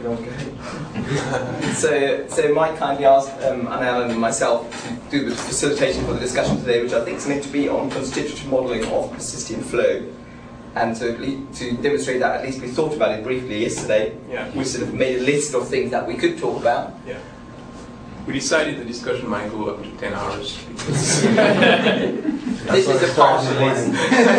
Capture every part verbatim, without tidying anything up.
You know, go ahead. so, so Mike kindly asked um, Anne Ellen and myself to do the facilitation for the discussion today, which I think is meant to be on constitutive modelling of persistent flow. And to, to demonstrate that, at least we thought about it briefly yesterday. Yeah. We sort of made a list of things that we could talk about. Yeah. We decided the discussion might go up to ten hours. This is the partial list.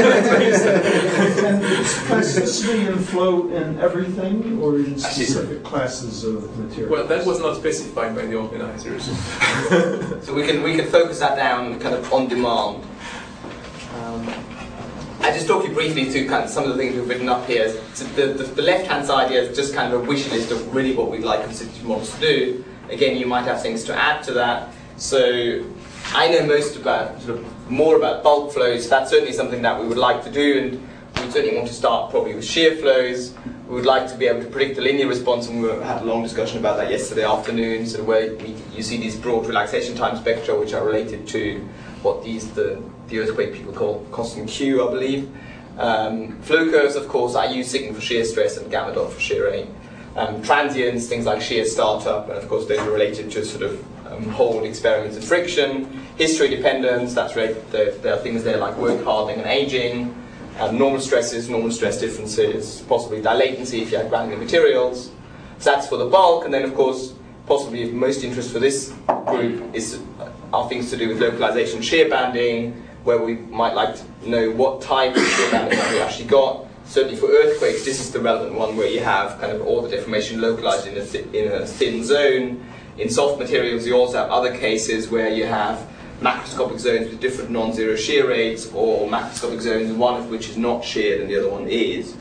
Plasticity and flow in everything, or in specific classes of materials? Well, that was not specified by the organizers. So we can we can focus that down kind of on demand. Um, I just talk you briefly through kind of some of the things we've written up here. So the, the, the left-hand side here is just kind of a wish list of really what we'd like constitutive models to do. Again, you might have things to add to that. So I know most about, sort of more about bulk flows. That's certainly something that we would like to do, and we certainly want to start probably with shear flows. We would like to be able to predict the linear response, and we had a long discussion about that yesterday afternoon, sort of where we, you see these broad relaxation time spectra, which are related to what these the, the earthquake people call constant Q, I believe. Um, flow curves, of course, I use sigma for shear stress and gamma dot for shear rain. Um, transients, things like shear startup, and of course those are related to sort of um, hold experiments and friction. History dependence, that's right, there, there are things there like work hardening and aging. Um, normal stresses, normal stress differences, possibly dilatancy if you have granular materials. So that's for the bulk, and then of course, possibly of most interest for this group is uh, are things to do with localization shear banding, where we might like to know what type of shear banding have we actually got. Certainly for earthquakes, this is the relevant one where you have kind of all the deformation localized in a, th in a thin zone. In soft materials, you also have other cases where you have macroscopic zones with different non-zero shear rates, or macroscopic zones, one of which is not sheared and the other one is.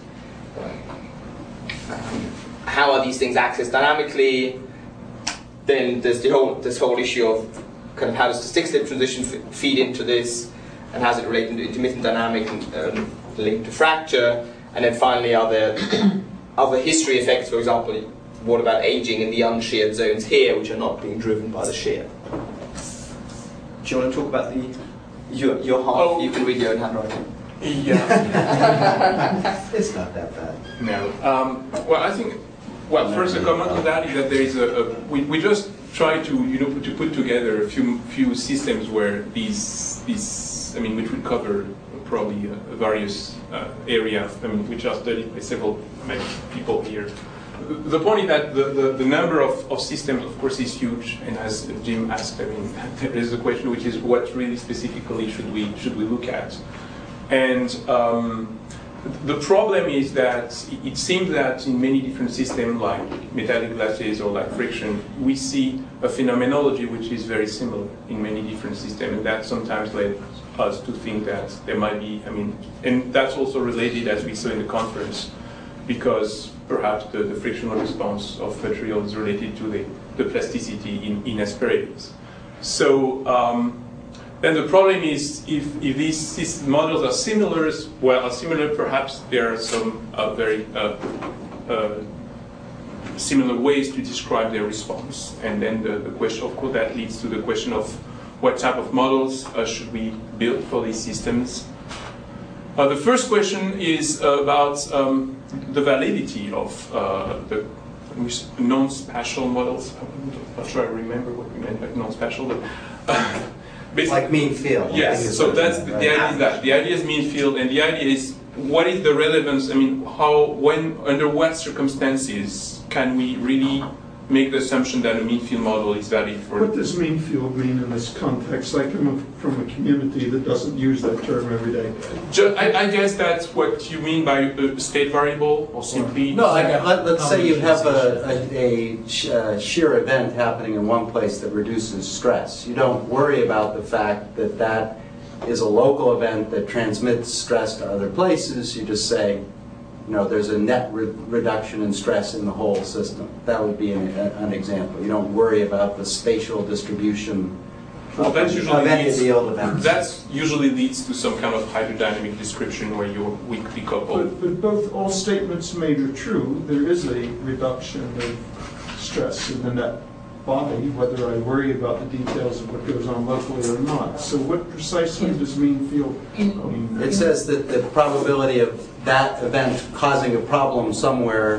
Um, how are these things accessed dynamically? Then there's the whole this whole issue of kind of how does the stick-slip transition f feed into this, and how does it relate to intermittent dynamic and um, linked to fracture? And then finally, are there other history effects? For example, what about aging in the unsheared zones here, which are not being driven by the shear? Do you want to talk about the your your half? Oh. You can read your own handwriting. Yeah. It's not that bad. No. Um, well, I think. Well, first a comment on that is that there is a, a we, we just try to you know to put together a few few systems where these these I mean which would cover probably a, a various uh, areas I mean which are studied by several many people here. The point is that the, the, the number of, of systems, of course, is huge, and as Jim asked, I mean, there is a question which is what really specifically should we should we look at, and um, the problem is that it seems that in many different systems, like metallic glasses or like friction, we see a phenomenology which is very similar in many different systems, and that sometimes led us to think that there might be, I mean, and that's also related, as we saw in the conference, because perhaps the, the frictional response of material is related to the, the plasticity in, in asperities. So um, then the problem is if, if these models are similar, well, are similar, perhaps there are some uh, very uh, uh, similar ways to describe their response. And then the, the question, of course, that leads to the question of what type of models uh, should we build for these systems. Uh, the first question is uh, about um, the validity of uh, the non-spatial models. I'm not sure I remember what we meant by non-spatial, but uh, like mean field. Yes, so that's the, the idea. Is that the idea is mean field, and the idea is what is the relevance? I mean, how, when, under what circumstances can we really make the assumption that a mean field model is valid for? What does mean field mean in this context? I come from a community that doesn't use that term every day. Just, I, I guess that's what you mean by a state variable, or simply... No, like, let, let's say you have a, a, a shear event happening in one place that reduces stress. You don't worry about the fact that that is a local event that transmits stress to other places. You just say, you know, there's a net re reduction in stress in the whole system. That would be an, an example. You don't worry about the spatial distribution well, of, that's usually of any leads, of the old events. That usually leads to some kind of hydrodynamic description where you're weakly coupled. But, but both all statements made are true. There is a reduction of stress in the net body, whether I worry about the details of what goes on locally or not. So what precisely does mean field mean? It says that the probability of that event causing a problem somewhere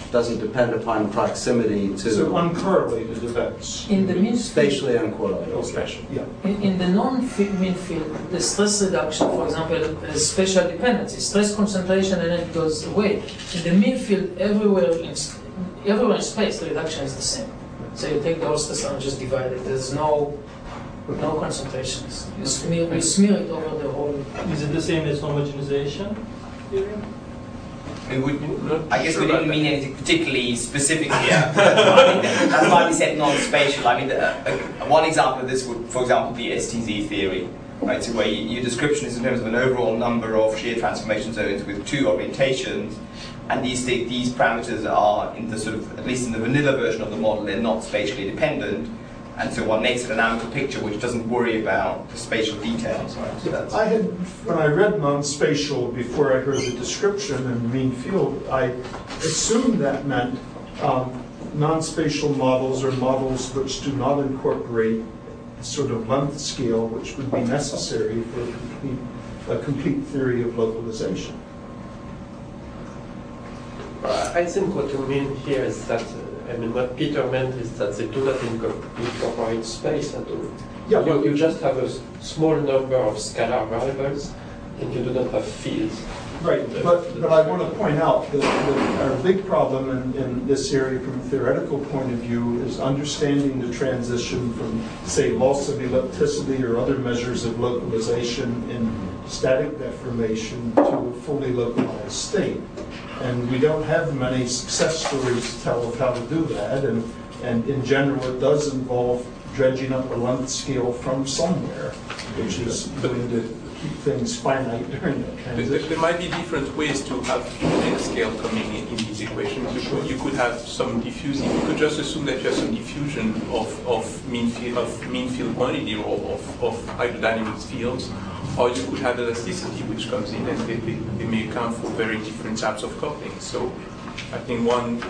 doesn't depend upon proximity to... So uncorrelated events. In the mean spatially uncorrelated. Okay. Yeah. In, in the non-mean field, the stress reduction, for example, is spatial dependency, stress concentration, and then it goes away. In the mean field, everywhere in, everywhere in space, the reduction is the same. So you take the whole stress and just divide it. There's no no concentrations. You smear, you smear it over the whole. Is it the same as homogenization theory? I, mean, we, I guess Sure we didn't about mean anything particularly specific here. I mean, that's why we said non-spatial. I mean, the, uh, one example of this would, for example, be S T Z theory, right? So where you, your description is in terms of an overall number of shear transformation zones with two orientations, and these these parameters are in the sort of, at least in the vanilla version of the model, they're not spatially dependent. And so one makes a dynamical picture which doesn't worry about the spatial details. Right? So that's I had, when I read non-spatial before I heard the description in mean field, I assumed that meant um, non-spatial models are models which do not incorporate a sort of length scale which would be necessary for a complete, a complete theory of localization. I think what you mean here is that, uh, I mean, what Peter meant is that they do not inco- incorporate space at all. Yeah, you, but- you just have a s- small number of scalar variables, and you do not have fields. Right, but, but I want to point out that, that our big problem in, in this area from a theoretical point of view is understanding the transition from, say, loss of ellipticity or other measures of localization in static deformation to a fully localized state. And we don't have many success stories to tell of how to do that, and, and in general it does involve dredging up a length scale from somewhere, which is going to keep things finite during that There, transition. there might be different ways to have length scale coming in, in these equations. You could, you could have some diffusing. You could just assume that you have some diffusion of, of mean field of mean field quantity or of, of hydrodynamics fields, or you could have elasticity which comes in, and they, they, they may account for very different types of coupling. So, I think one,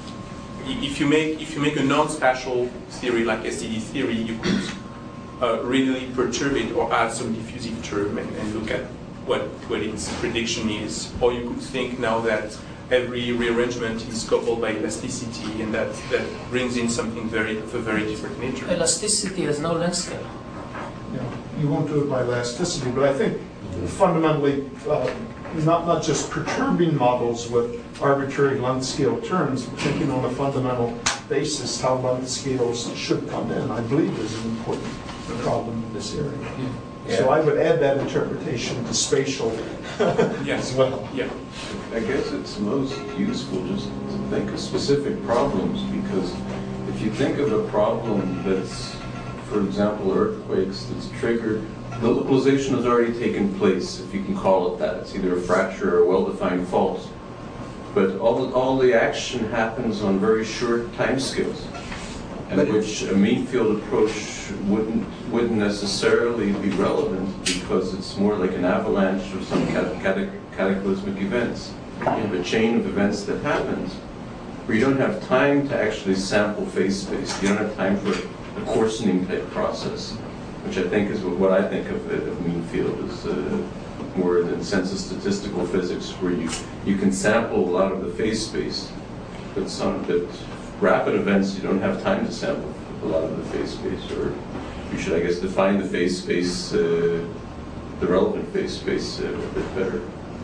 if you make if you make a non-spatial theory like S T D theory, you could Uh, really perturb it or add some diffusive term and, and look at what, what its prediction is. Or you could think now that every rearrangement is coupled by elasticity, and that, that brings in something very of a very different nature. Elasticity has no length scale. You know, you won't do it by elasticity, but I think fundamentally, uh, not, not just perturbing models with arbitrary length scale terms, but thinking on a fundamental basis how length scales should come in, I believe is an important problem in this area. Yeah. So I would add that interpretation to spatial Yeah. as well. Yeah. I guess it's most useful just to think of specific problems, because if you think of a problem that's, for example, earthquakes that's triggered, the localization has already taken place, if you can call it that. It's either a fracture or a well-defined fault. But all, all the action happens on very short time scales, in But- which a mean field approach wouldn't wouldn't necessarily be relevant, because it's more like an avalanche of some cat- cat- cataclysmic events. You have a chain of events that happens where you don't have time to actually sample phase space. You don't have time for a coarsening type process, which I think is what, what I think of a mean field is uh, more in the sense of statistical physics, where you you can sample a lot of the phase space, but some but rapid events you don't have time to sample a lot of the phase space, or you should, I guess, define the phase space, uh, the relevant phase space uh, a bit better.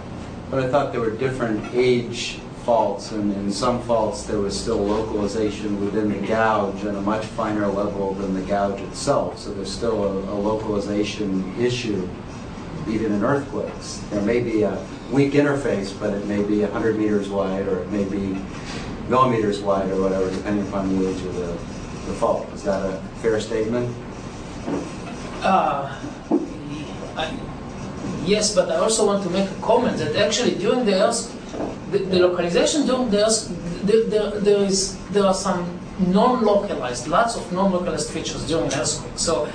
But I thought there were different age faults, and in some faults there was still localization within the gouge at a much finer level than the gouge itself. So there's still a, a localization issue, even in earthquakes. There may be a weak interface, but it may be one hundred meters wide, or it may be millimeters wide, or whatever, depending upon the age of the, the fault. Is that a fair statement? Uh, I, yes, but I also want to make a comment that actually during the earth, the, the localization during the earth, there, there, there is there are some non-localized, lots of non-localized features during earthquake. So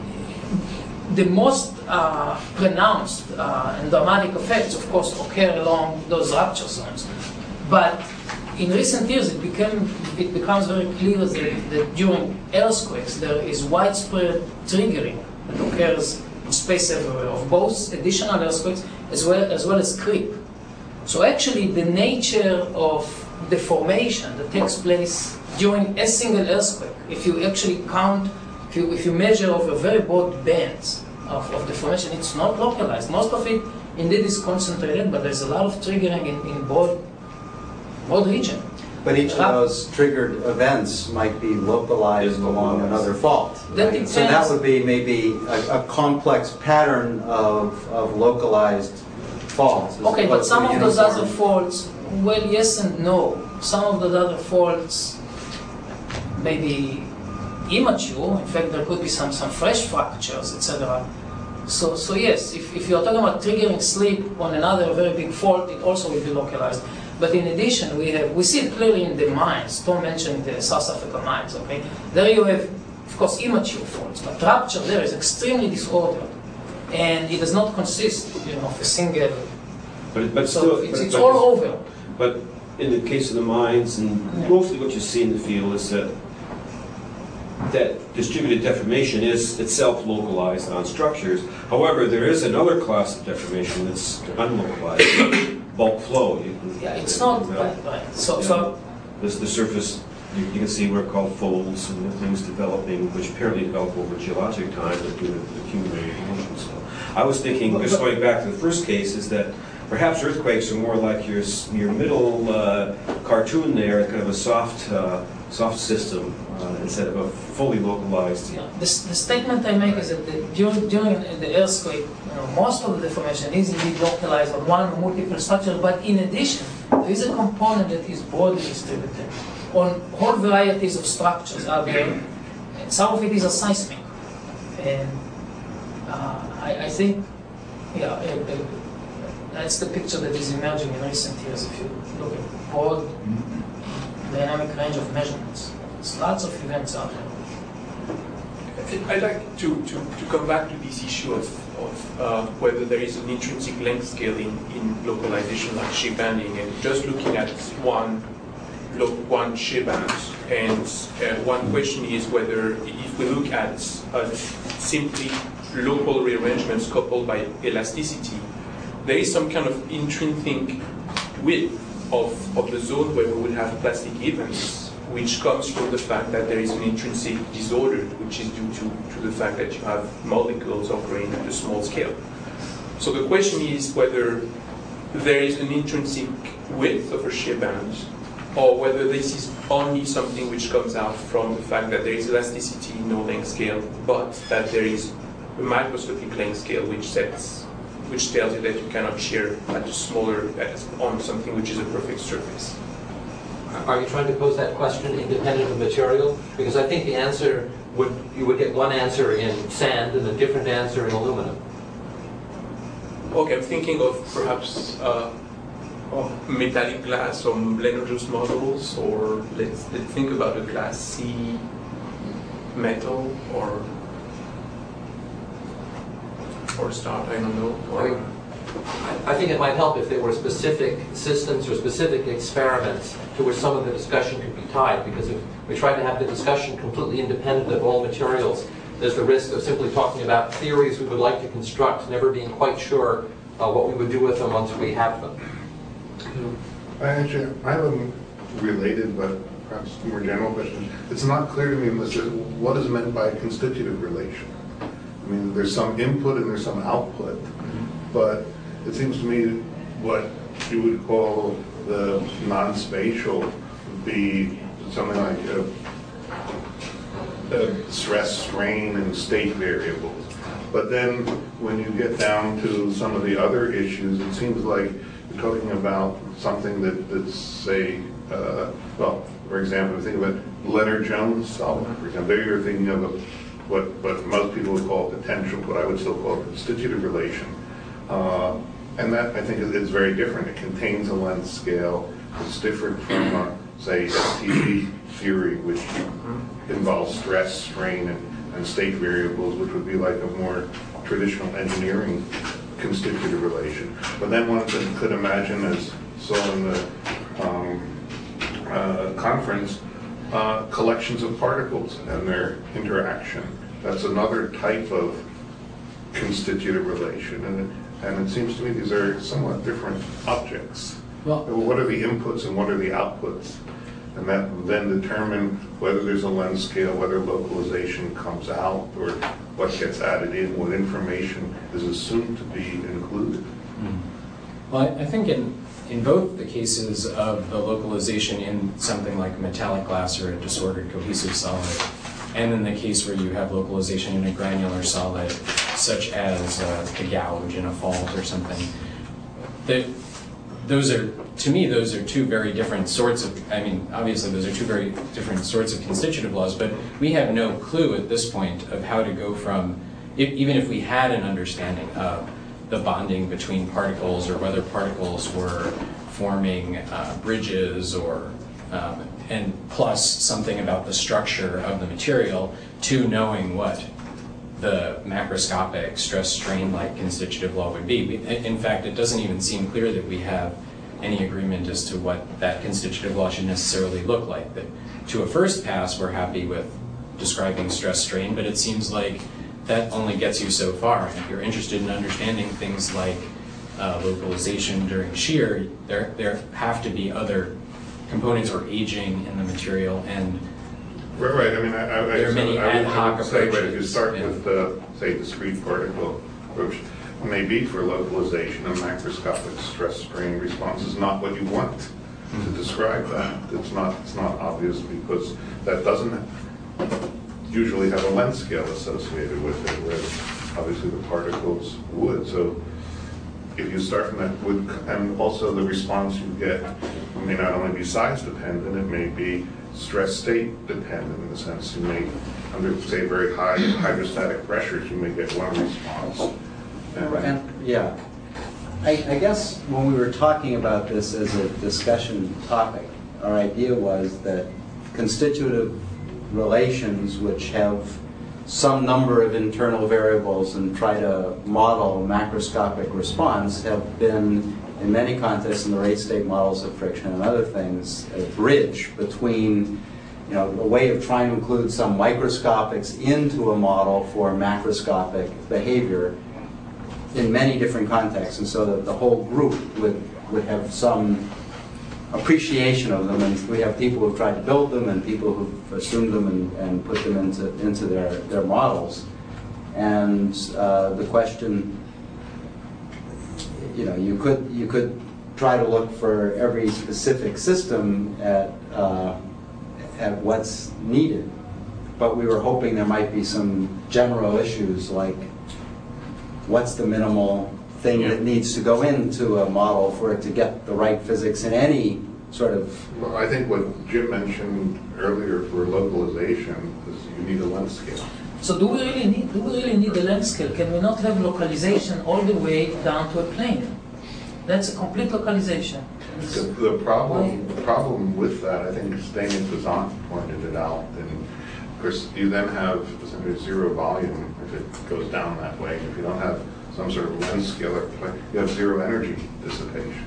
the most uh, pronounced uh, and dramatic effects, of course, occur along those rupture zones. But in recent years, it became it becomes very clear that, that during earthquakes there is widespread triggering that occurs in space everywhere of both additional earthquakes as well as well as creep. So actually, the nature of deformation that takes place during a single earthquake. If you actually count, if you, if you measure over very broad bands of, of deformation, it's not localized. Most of it indeed is concentrated, but there's a lot of triggering in, in broad, broad region. But each of those triggered events might be localized along another fault. That Right? So that depends. would be maybe a, a complex pattern of, of localized faults. as Okay, but opposed some to of those uniform. other faults, well, yes and no. Some of those other faults may be immature. In fact, there could be some, some fresh fractures, et cetera. So, so yes, if, if you're talking about triggering slip on another very big fault, it also will be localized. But in addition, we have we see it clearly in the mines. Tom mentioned the South Africa mines. Okay, there you have, of course, immature faults, but rupture there is extremely disordered, and it does not consist, you know, of a single. But, but So still, it's, but, it's but, all over. But in the case of the mines, and Yeah. mostly what you see in the field is that that distributed deformation is itself localized on structures. However, there is another class of deformation that's unlocalized, bulk flow. You can- Yeah, it's not you know, right. right. So, Yeah. so This, the surface, you, you can see what are called folds and things developing, which apparently develop over geologic time due to accumulated motion. So I was thinking, But- just but- going back to the first case, is that perhaps earthquakes are more like your s- your middle uh, cartoon there, kind of a soft uh, soft system uh, instead of a fully localized. yeah, the, the statement I make is that the, during, during the earthquake, you know, most of the deformation is indeed localized on one or multiple structures, but in addition, there is a component that is broadly distributed on whole varieties of structures out there, and some of it is a seismic. And uh, I, I think, yeah, uh, uh, that's the picture that is emerging in recent years if you look at broad dynamic range of measurements. There's lots of events out there. I'd like to, to, to come back to this issue of, of uh, whether there is an intrinsic length scale in, in localization like shear banding, and just looking at one lo- one shear band. And uh, one question is whether if we look at uh, simply local rearrangements coupled by elasticity, there is some kind of intrinsic width of, of the zone where we would have plastic events, which comes from the fact that there is an intrinsic disorder, which is due to, to the fact that you have molecules operating at a small scale. So the question is whether there is an intrinsic width of a shear band, or whether this is only something which comes out from the fact that there is elasticity in no length scale, but that there is a microscopic length scale which sets, which tells you that you cannot shear at a smaller, at, on something which is a perfect surface. Are you trying to pose that question independent of material? Because I think the answer would, you would get one answer in sand and a different answer in aluminum. Okay, I'm thinking of perhaps uh, of metallic glass or Lennard-Jones models, or let's, let's think about a class C metal or or start, I don't know. Or, I think it might help if there were specific systems or specific experiments to which some of the discussion could be tied, because if we try to have the discussion completely independent of all materials, there's the risk of simply talking about theories we would like to construct, never being quite sure uh, what we would do with them once we have them. I actually, I have a related but perhaps more general question. It's not clear to me unless it- what is meant by constitutive relation. I mean, there's some input and there's some output, but it seems to me what you would call the non-spatial would be something like a, a stress, strain, and state variables. But then when you get down to some of the other issues, it seems like you're talking about something that, that's, say, uh, well, for example, think about Lennard-Jones solvent, for example. There you're thinking of a, what, what most people would call potential, what I would still call constitutive relation. Uh, and that, I think, is, is very different. It contains a length scale. It's different from, uh, say, S T P theory, which involves stress, strain, and, and state variables, which would be like a more traditional engineering constitutive relation. But then one could, could imagine, as saw in the um, uh, conference, uh, collections of particles and their interaction. That's another type of constitutive relation. And it, and it seems to me these are somewhat different objects. Well, what are the inputs and what are the outputs? And that will then determine whether there's a lens scale, whether localization comes out, or what gets added in, what information is assumed to be included. Well, I I think in, in both the cases of the localization in something like metallic glass or a disordered cohesive solid, and in the case where you have localization in a granular solid, such as uh, the gouge in a fault or something, the, those are, to me, those are two very different sorts of, I mean, obviously those are two very different sorts of constitutive laws, but we have no clue at this point of how to go from, if, even if we had an understanding of the bonding between particles or whether particles were forming uh, bridges or, um, and plus something about the structure of the material, to knowing what the macroscopic stress strain like constitutive law would be. In fact, it doesn't even seem clear that we have any agreement as to what that constitutive law should necessarily look like. That to a first pass, we're happy with describing stress strain, but it seems like that only gets you so far. And if you're interested in understanding things like uh, localization during shear, there, there have to be other components or aging in the material, and Right, right. I mean, I, I, there are many I, ad hoc I would say, approaches. right, if you start yeah. with, uh, say, discrete particle approach, maybe for localization, a macroscopic stress strain response is not what you want mm-hmm. to describe that. It's not, it's not obvious because that doesn't usually have a length scale associated with it, whereas obviously the particles would. So if you start from that, would, and also the response you get may not only be size dependent, it may be stress state dependent in the sense you may, under say very high hydrostatic pressures, you may get one response. And, and yeah, I, I guess when we were talking about this as a discussion topic, our idea was that constitutive relations which have some number of internal variables and try to model macroscopic response have been, in many contexts in the rate state models of friction and other things, a bridge between, you know, a way of trying to include some microscopics into a model for macroscopic behavior in many different contexts, and so that the whole group would, would have some appreciation of them, and we have people who've tried to build them and people who've assumed them and, and put them into, into their, their models. And uh, the question, you know, you could, you could try to look for every specific system at, uh, at what's needed, but we were hoping there might be some general issues like what's the minimal thing that needs to go into a model for it to get the right physics in any sort of... Well, I think what Jim mentioned earlier for localization is you need a length scale. So do we really need, do we really need a length scale? Can we not have localization all the way down to a plane? That's a complete localization. The, the problem, the problem with that, I think Stein and Poisson pointed it out, and of course you then have essentially zero volume if it goes down that way. If you don't have some sort of lens scale, you have zero energy dissipation.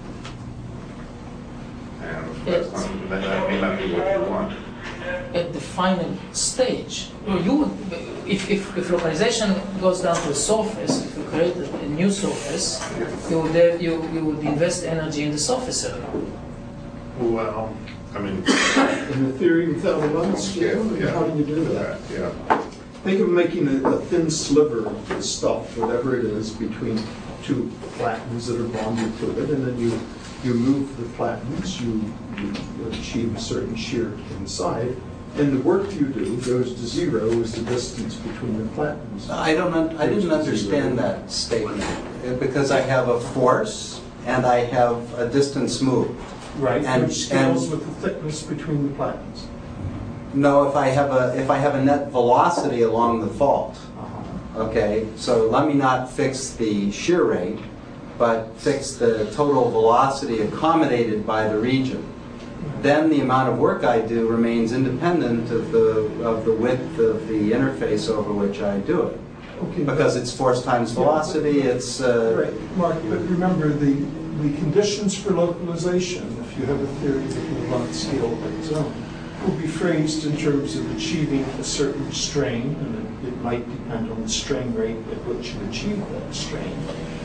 And that's not, that, that may not be what you want. At the final stage, you would, if, if, if localization goes down to a surface, if you create a, a new surface, you would, have, you, you would invest energy in the surface area. Well, I mean... in the theory without a lens scale, yeah, how do you do that? Yeah. Think of making a, a thin sliver of stuff, whatever it is, between two platens that are bonded to it, and then you you move the platens, you, you achieve a certain shear inside, and the work you do goes to zero as the distance between the platens. I don't. Un I didn't understand that statement because I have a force and I have a distance moved. Right. And, which scales and with the thickness between the platens. No, if I have a if I have a net velocity along the fault. Uh-huh. Okay, so let me not fix the shear rate, but fix the total velocity accommodated by the region. Then the amount of work I do remains independent of the of the width of the interface over which I do it. Okay. Because it's force times velocity. It's uh, right, Mark. But remember the the conditions for localization. If you have a theory that will run scale of its own, will be phrased in terms of achieving a certain strain, and it, it might depend on the strain rate at which you achieve that strain.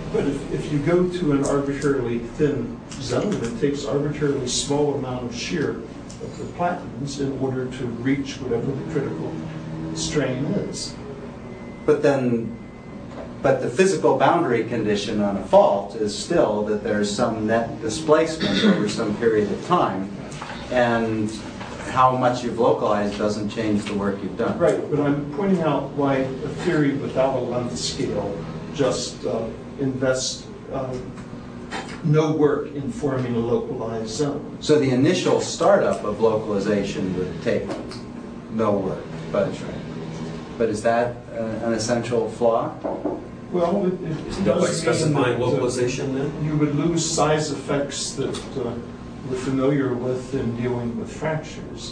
But if, if you go to an arbitrarily thin zone, it takes arbitrarily small amount of shear of the platinums in order to reach whatever the critical strain is. But then, but the physical boundary condition on a fault is still that there's some net displacement over some period of time, and how much you've localized doesn't change the work you've done. Right, but I'm pointing out why a theory without a length scale just uh, invests uh, no work in forming a localized zone. So the initial startup of localization would take no work, but, but is that uh, an essential flaw? Well, it, it Isn't that by does specifying mean that, uh, localization then? you would lose size effects that uh, we're familiar with in dealing with fractures.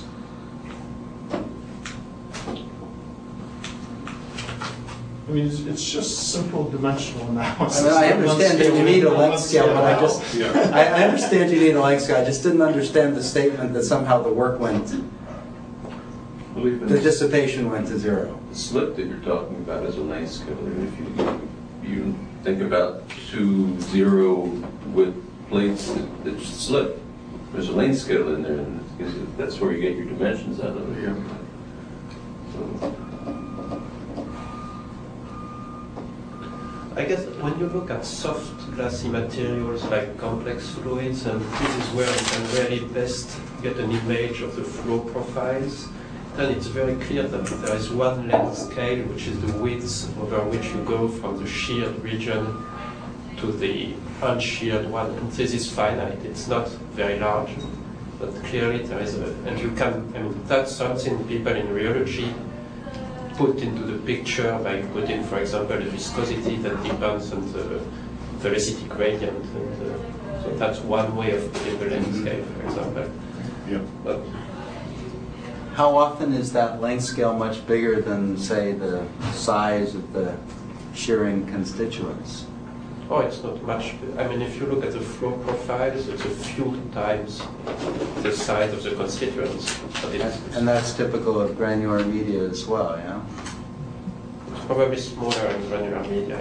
I mean, it's, it's just simple dimensional analysis. I mean, I understand that you need a length scale, but I just, Yeah. I, I understand you need a length scale. I just didn't understand the statement that somehow the work went, Well, even the dissipation went to zero. the slip that you're talking about is a lane scale. If you, you think about two zero with plates that, that slip, there's a lane scale in there, and it's- that's where you get your dimensions out of it. Yeah. So, I guess when you look at soft glassy materials like complex fluids, and this is where you can really best get an image of the flow profiles, then it's very clear that there is one length scale, which is the width over which you go from the sheared region to the unsheared one, and this is finite. It's not very large, but clearly there is a, and you can, I mean, that's something people in rheology put into the picture by putting, for example, the viscosity that depends on the velocity gradient. And, uh, so that's one way of putting the length scale, for example. Yeah. But How often is that length scale much bigger than, say, the size of the shearing constituents? oh, it's not much. I mean, if you look at the flow profiles, it's a few times the size of the constituents. But it's And that's typical of granular media as well, yeah? probably smaller in granular media.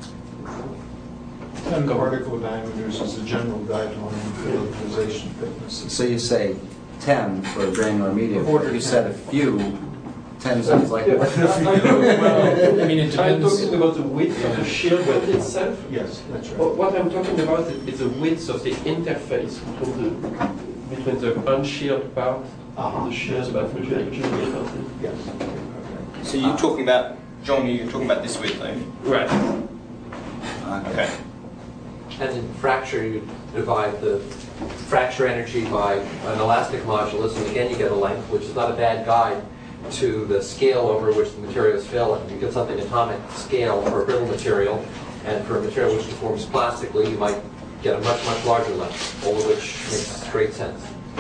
ten particle diameters is a general guideline for localization thicknesses. So you say ten for granular media, Order if you ten. said a few, ten sounds like... Yeah. Well, I mean, it I'm depends. talking about the width of the shear bed itself. Yes, that's right. Well, what I'm talking about is the width of the interface between the between the unsheared part Uh-huh. and the sheared part, which is usually healthy. Yes. So you're talking about, John, you're talking about this width, though? Right. Okay. And in fracture, you divide the fracture energy by an elastic modulus, and again you get a length, which is not a bad guide to the scale over which the material is failing. You get something atomic scale for a brittle material, and for a material which deforms plastically, you might get a much, much larger length, all of which makes great sense.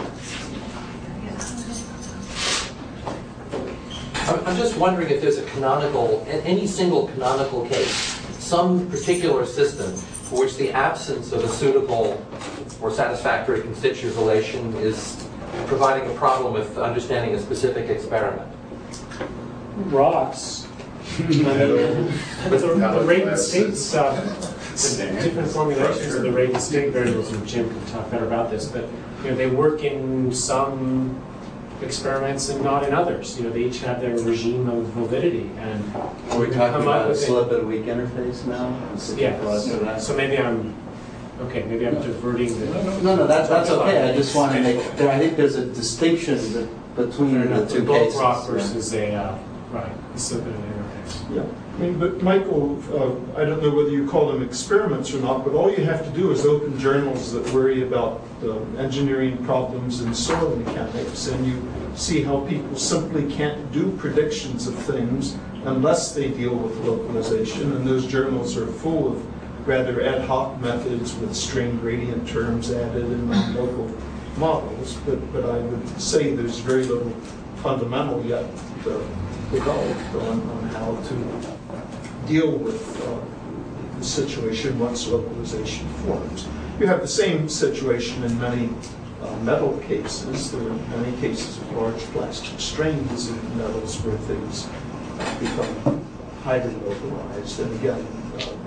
I'm I'm just wondering if there's a canonical, a- any single canonical case, some particular system for which the absence of a suitable or satisfactory constituent relation is providing a problem with understanding a specific experiment. Rocks. I mean, the, the rate and state stuff, different formulations of the rate and state variables, and Jim can talk better about this, but you know, they work in some experiments and not in others. You know, they each have their regime of validity, and Are we you talking come up about a with it- slip and weak interface now? Yeah, so maybe I'm, okay, maybe I'm diverting the... No, no, that, that's okay. I just want to make, there, I think there's a distinction be- between Fair the enough, two the bulk cases. rock yeah. versus a, uh, right, a slip and an interface. Yeah, I mean, but Michael, uh, I don't know whether you call them experiments or not, but all you have to do is open journals that worry about uh, engineering problems in soil mechanics, and you see how people simply can't do predictions of things unless they deal with localization, and those journals are full of rather ad hoc methods with strain gradient terms added and non-local models, but, but I would say there's very little fundamental yet uh, developed on, on how to deal with uh, the situation once localization forms. You have the same situation in many uh, metal cases. There are many cases of large plastic strains in metals where things become highly localized. And again, uh,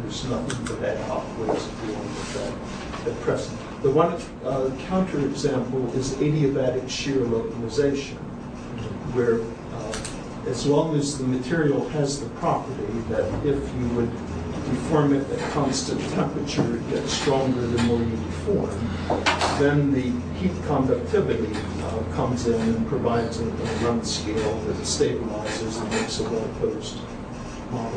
there's nothing but ad hoc ways of dealing with that at present. The one uh, counterexample is adiabatic shear localization, where uh, as long as the material has the property that if you would deform it at constant temperature, it gets stronger the more you deform, then the heat conductivity uh, comes in and provides a, a run scale that stabilizes and makes a well-posed model.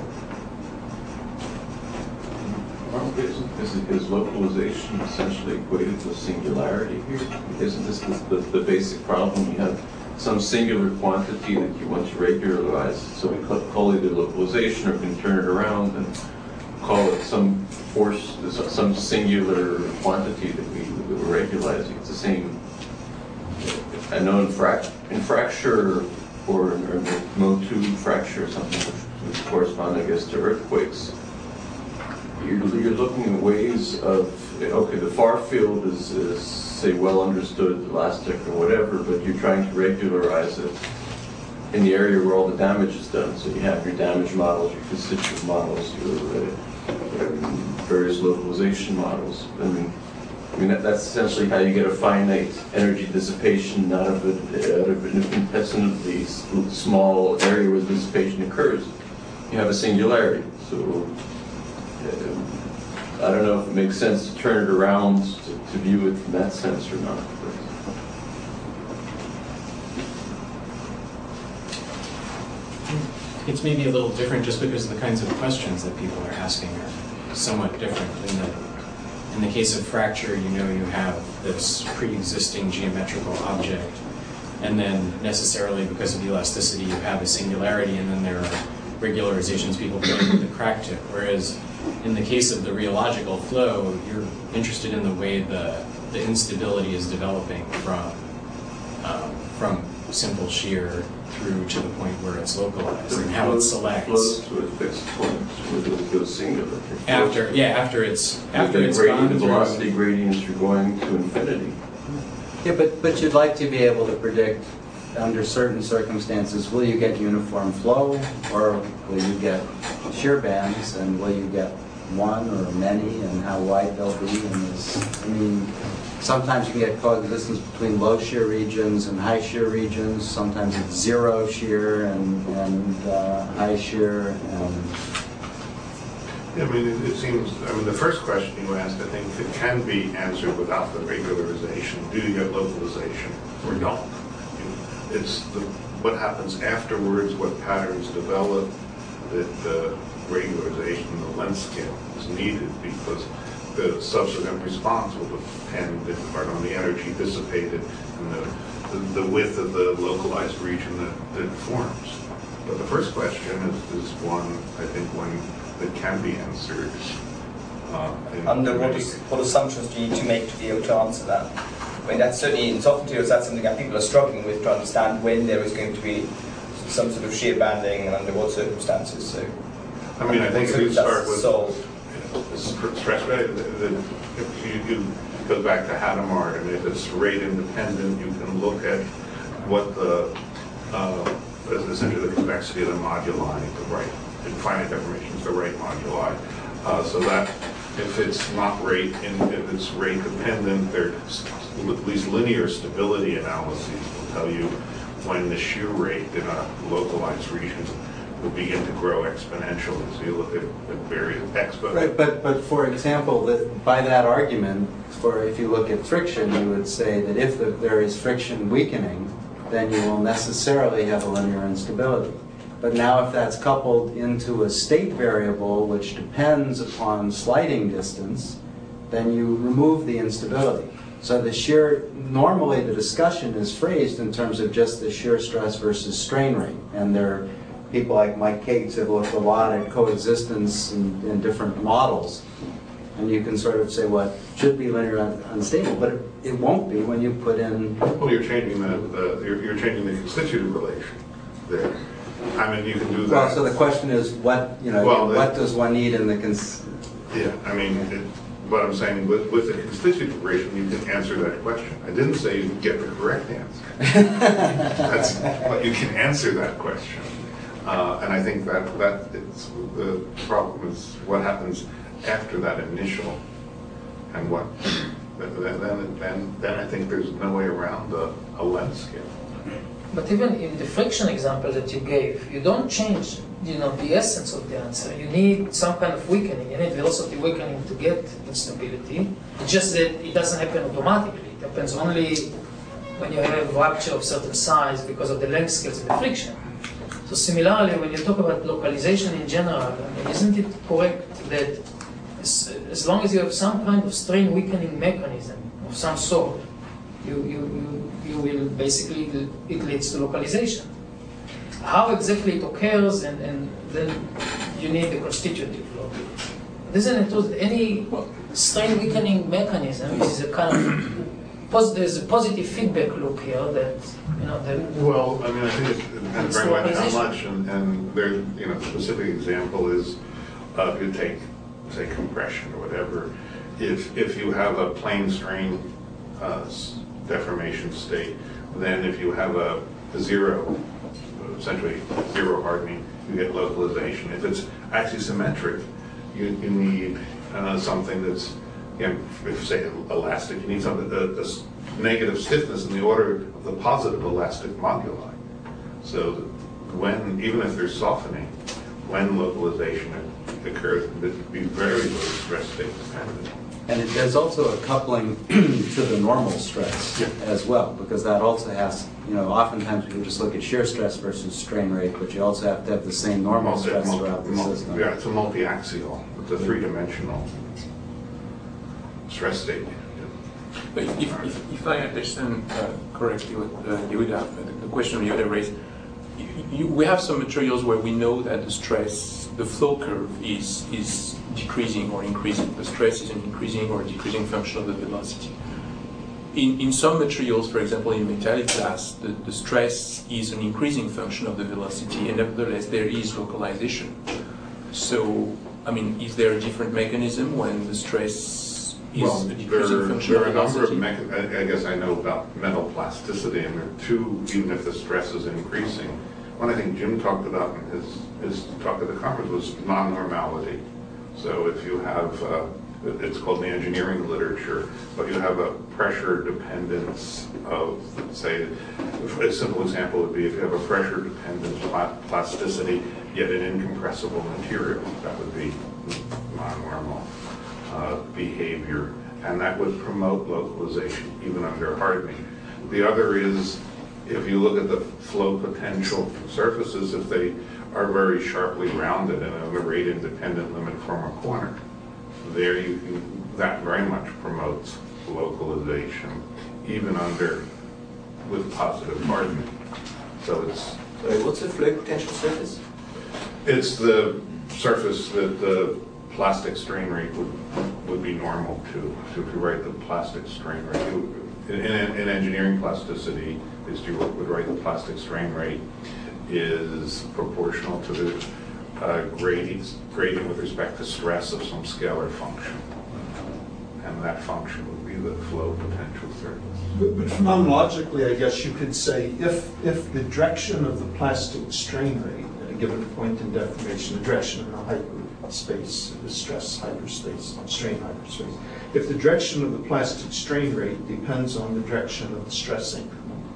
Is, is localization essentially equated to singularity here? Isn't this the, the, the basic problem? You have some singular quantity that you want to regularize, so we call it a localization, or we can turn it around and call it some force, some singular quantity that, we, that we're regularizing. It's the same. I know in, frac, in fracture or in, or in mode two fracture or something, which correspond, I guess, to earthquakes. You're, you're looking at ways of, okay, the far field is, is, say, well understood, elastic or whatever, but you're trying to regularize it in the area where all the damage is done. So you have your damage models, your constituent models, your uh, various localization models. I mean, I mean that, that's essentially how you get a finite energy dissipation out of, a, out of an infinitesimally small area where the dissipation occurs. You have a singularity. So I don't know if it makes sense to turn it around to, to view it in that sense or not. It's maybe a little different just because the kinds of questions that people are asking are somewhat different. In the, in the case of fracture, you know you have this pre-existing geometrical object, and then necessarily because of elasticity you have a singularity, and then there are regularizations people put in the crack tip. Whereas in the case of the rheological flow, you're interested in the way the, the instability is developing from, um, from simple shear through to the point where it's localized and how it selects. Flows to a fixed point where it goes singular. After, yeah, after it's after the it's gradient, gone the through. velocity gradients are going to infinity. Yeah, but but you'd like to be able to predict under certain circumstances, will you get uniform flow, or will you get shear bands, and will you get one or many, and how wide they'll be? And this, I mean, sometimes you can get coexistence between low shear regions and high shear regions. Sometimes it's zero shear and, and uh, high shear. And yeah, I mean, it, it seems, I mean, the first question you asked, I think, it can be answered without the regularization. Do you get localization or don't? It's the, what happens afterwards, what patterns develop, that the regularization, the length scale is needed, because the subsequent response will depend in part on the energy dissipated and the, the, the width of the localized region that, that forms. But the first question is, is one, I think, one that can be answered. Uh, Under what, is, what assumptions do you need to make to be able to answer that? I mean, that's certainly in soft materials, that's something that people are struggling with to understand when there is going to be some sort of shear banding and under what circumstances. So, I mean, I think if you start with solved. stress rate, if you, you go back to Hadamard, and if it's rate independent, you can look at what the uh, essentially the convexity of the moduli, the right, in finite deformation is the right moduli. Uh, so that if it's not rate, in, if it's rate dependent, there's at least linear stability analyses will tell you when the shear rate in a localized region will begin to grow exponentially. So you look at, at various exponents. Right, but but for example, that by that argument, for if you look at friction, you would say that if the, there is friction weakening, then you will necessarily have a linear instability. But now if that's coupled into a state variable which depends upon sliding distance, then you remove the instability. So the shear, normally the discussion is phrased in terms of just the shear stress versus strain rate. And there are people like Mike Cates have looked a lot at coexistence in, in different models. And you can sort of say, well, it should be linear un unstable, but it, it won't be when you put in... Well, you're changing the, the you're, you're changing the constitutive relation there. I mean, you can do that. Well, so the question is, what, you know, well, what does one need in the... Cons yeah, I mean, it, but I'm saying with, with the constitutive relation, you can answer that question. I didn't say you get the correct answer. That's, but you can answer that question. Uh, and I think that that it's, the problem is what happens after that initial, and what then then then, then I think there's no way around a, a length scale. But even in the friction example that you gave, you don't change, you know, the essence of the answer. You need some kind of weakening. You need velocity weakening to get instability. It's just that it doesn't happen automatically. It happens only when you have a rupture of certain size because of the length scales and the friction. So similarly, when you talk about localization in general, I mean, isn't it correct that as, as long as you have some kind of strain weakening mechanism of some sort, you, you, you, you will basically, it leads to localization. How exactly it occurs, and, and then you need the constitutive law. Isn't it true that any strain weakening mechanism is a kind of, pos there's a positive feedback loop here that, you know, that... Well, I mean, I think it depends very much how much, and, and there, you know, specific example is, uh, if you take, say, compression or whatever, if, if you have a plane strain uh, deformation state, then if you have a, a zero, essentially zero hardening, you get localization. If it's axisymmetric, you, you need uh, something that's, again, if say elastic, you need something that's negative stiffness in the order of the positive elastic moduli. So when, even if there's softening, when localization occurs, it would be very low stress state dependent. And it, there's also a coupling to the normal stress yeah. as well, because that also has, you know, oftentimes people just look at shear stress versus strain rate, but you also have to have the same normal multi, stress multi, throughout the multi, system. Yeah, it's a multi-axial. It's a three-dimensional stress state. But if, if, if I understand uh, correctly what uh, Yehuda, uh, the question Yehuda raised, you, you, we have some materials where we know that the stress, the flow curve is is decreasing or increasing. The stress is an increasing or decreasing function of the velocity. In, in some materials, for example, in metallic glass, the, the stress is an increasing function of the velocity, and nevertheless there is localization. So, I mean, is there a different mechanism when the stress is well, a decreasing there, function there of are a number of velocity? mecha I guess I know about metal plasticity, and there are two, even if the stress is increasing. One I think Jim talked about in his, his talk at the conference was non-normality. So if you have, uh, it's called in the engineering literature, but you have a pressure dependence of, say, a simple example would be if you have a pressure dependent pla plasticity, yet an incompressible material, that would be non-normal uh, behavior, and that would promote localization even under hardening. The other is, if you look at the flow potential surfaces, if they are very sharply rounded and in a rate-independent limit form a corner, there you can, that very much promotes localization, even under, with positive hardening. So it's... Sorry, what's the flow potential surface? It's the surface that the plastic strain rate would, would be normal to. So if you write the plastic strain rate, you, in, in, in engineering plasticity, at least you would write the plastic strain rate is proportional to the uh, gradient, gradient with respect to stress of some scalar function. And that function would be the flow potential surface. But, but phenomenologically, I guess you could say if, if the direction of the plastic strain rate at a given point in deformation, the direction in a hyperspace, the stress hyperspace, strain hyperspace, if the direction of the plastic strain rate depends on the direction of the stress increment,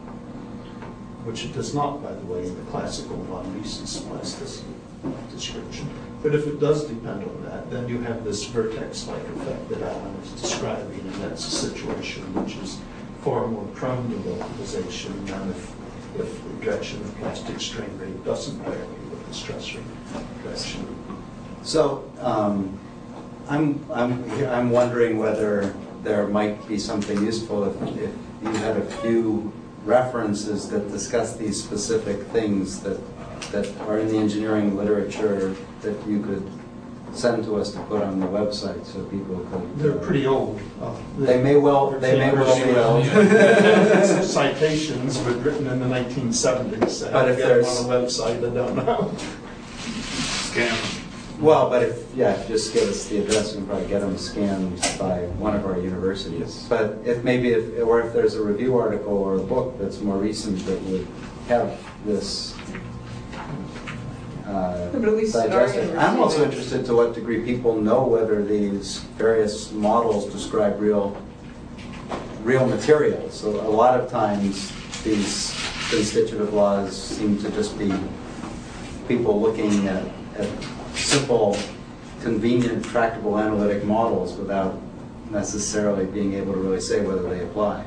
which it does not, by the way, in the classical von Mises plasticity description. But if it does depend on that, then you have this vertex-like effect that Alan is describing, and that's a situation which is far more prone to localization than if, if the direction of plastic strain rate doesn't vary with the stress rate direction. So um, I'm, I'm, I'm wondering whether there might be something useful if, if you had a few references that discuss these specific things that that are in the engineering literature that you could send to us to put on the website so people could. They're pretty old. Uh, they may well. They may well be old. Citations, but written in the nineteen seventies. But if there's on a website, I don't know. Scan. Well, but if, yeah, just give us the address, we can probably get them scanned by one of our universities. But if maybe, if, or if there's a review article or a book that's more recent that would have this uh, But at least in our digest it. I'm also university- interested to what degree people know whether these various models describe real, real materials. So a lot of times these constitutive laws seem to just be people looking at, at simple, convenient, tractable analytic models without necessarily being able to really say whether they apply.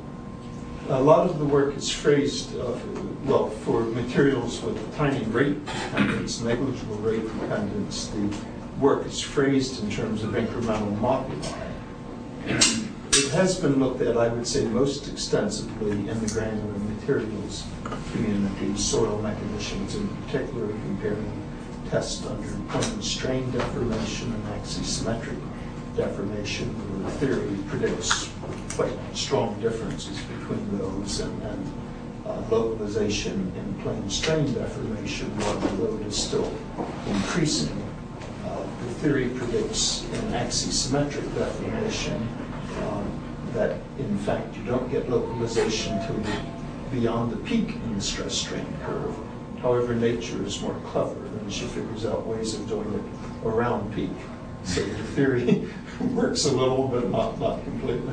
A lot of the work is phrased, uh, well, for materials with tiny rate dependence, negligible rate dependence, the work is phrased in terms of incremental moduli. And it has been looked at, I would say, most extensively in the granular materials community, soil mechanisms in particular, comparing tests under plane strain deformation and axisymmetric deformation, where the theory predicts quite strong differences between those, and, and uh, localization in plane strain deformation while the load is still increasing. Uh, the theory predicts in axisymmetric deformation um, that in fact you don't get localization till you're beyond the peak in the stress strain curve. However, nature is more clever, and she figures out ways of doing it around peak. So the theory works a little, but not, not completely.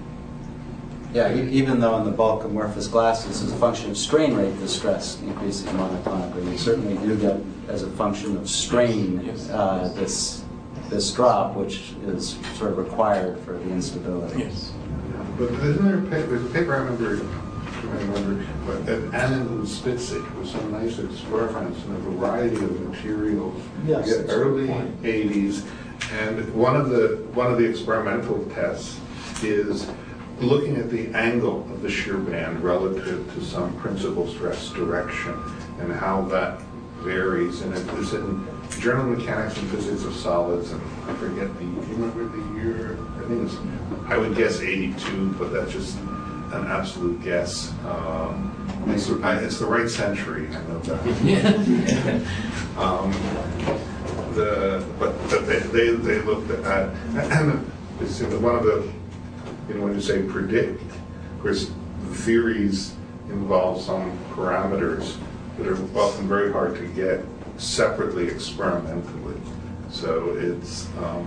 Yeah, e- even though in the bulk amorphous glasses, as a function of strain rate, the stress increases monotonically. You certainly do get, as a function of strain, uh, this this drop, which is sort of required for the instability. Yes. But isn't there a paper, there's a paper I remember, I remember, but that Anand and Spitzig with some nice experiments in a variety of materials. Yes, in that's the a good early point. eighties, and one of the one of the experimental tests is looking at the angle of the shear band relative to some principal stress direction and how that varies. And it is in Journal of Mechanics and Physics of Solids, and I forget the, do you remember the year? I think it's, I would guess eighty-two, but that's just an absolute guess. Um, it's, I- it's the right century, I know that. um, the, but but they, they, they looked at, and it's one of the, you know, when you say predict, of course, the theories involve some parameters that are often very hard to get separately experimentally. So it's um,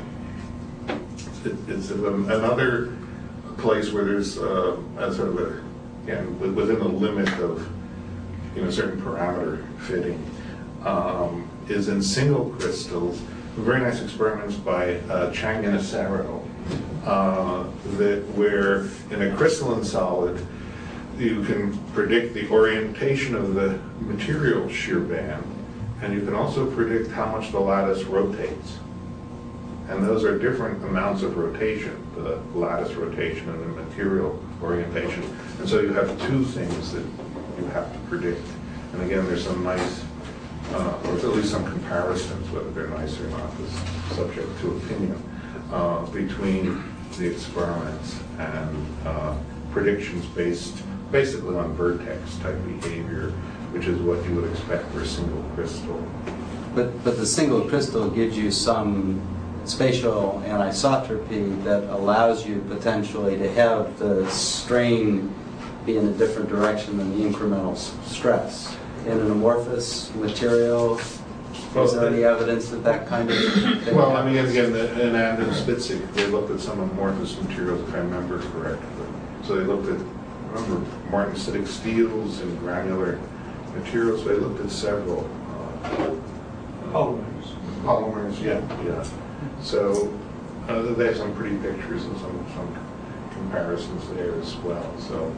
it, it's another place where there's uh, a sort of a, again, within the limit of, you know, certain parameter fitting, um, is in single crystals. Very nice experiments by uh, Chang and Asaro, uh, that where in a crystalline solid you can predict the orientation of the material shear band, and you can also predict how much the lattice rotates. And those are different amounts of rotation, the lattice rotation and the material orientation. And so you have two things that you have to predict. And again, there's some nice, uh, or at least some comparisons, whether they're nice or not is subject to opinion, uh, between the experiments and uh, predictions based basically on vertex type behavior, which is what you would expect for a single crystal. But, but the single crystal gives you some spatial anisotropy that allows you potentially to have the strain be in a different direction than the incremental s- stress. In an amorphous material, Well, is there the- any evidence that that kind of thing Well, I mean, happens? again, the- in Anand and Spitzig, they looked at some amorphous materials, if I remember correctly. So they looked at, remember, martensitic steels and granular materials. They looked at several uh, Polymers. polymers. Yeah, yeah. So uh, they have some pretty pictures and some some comparisons there as well. So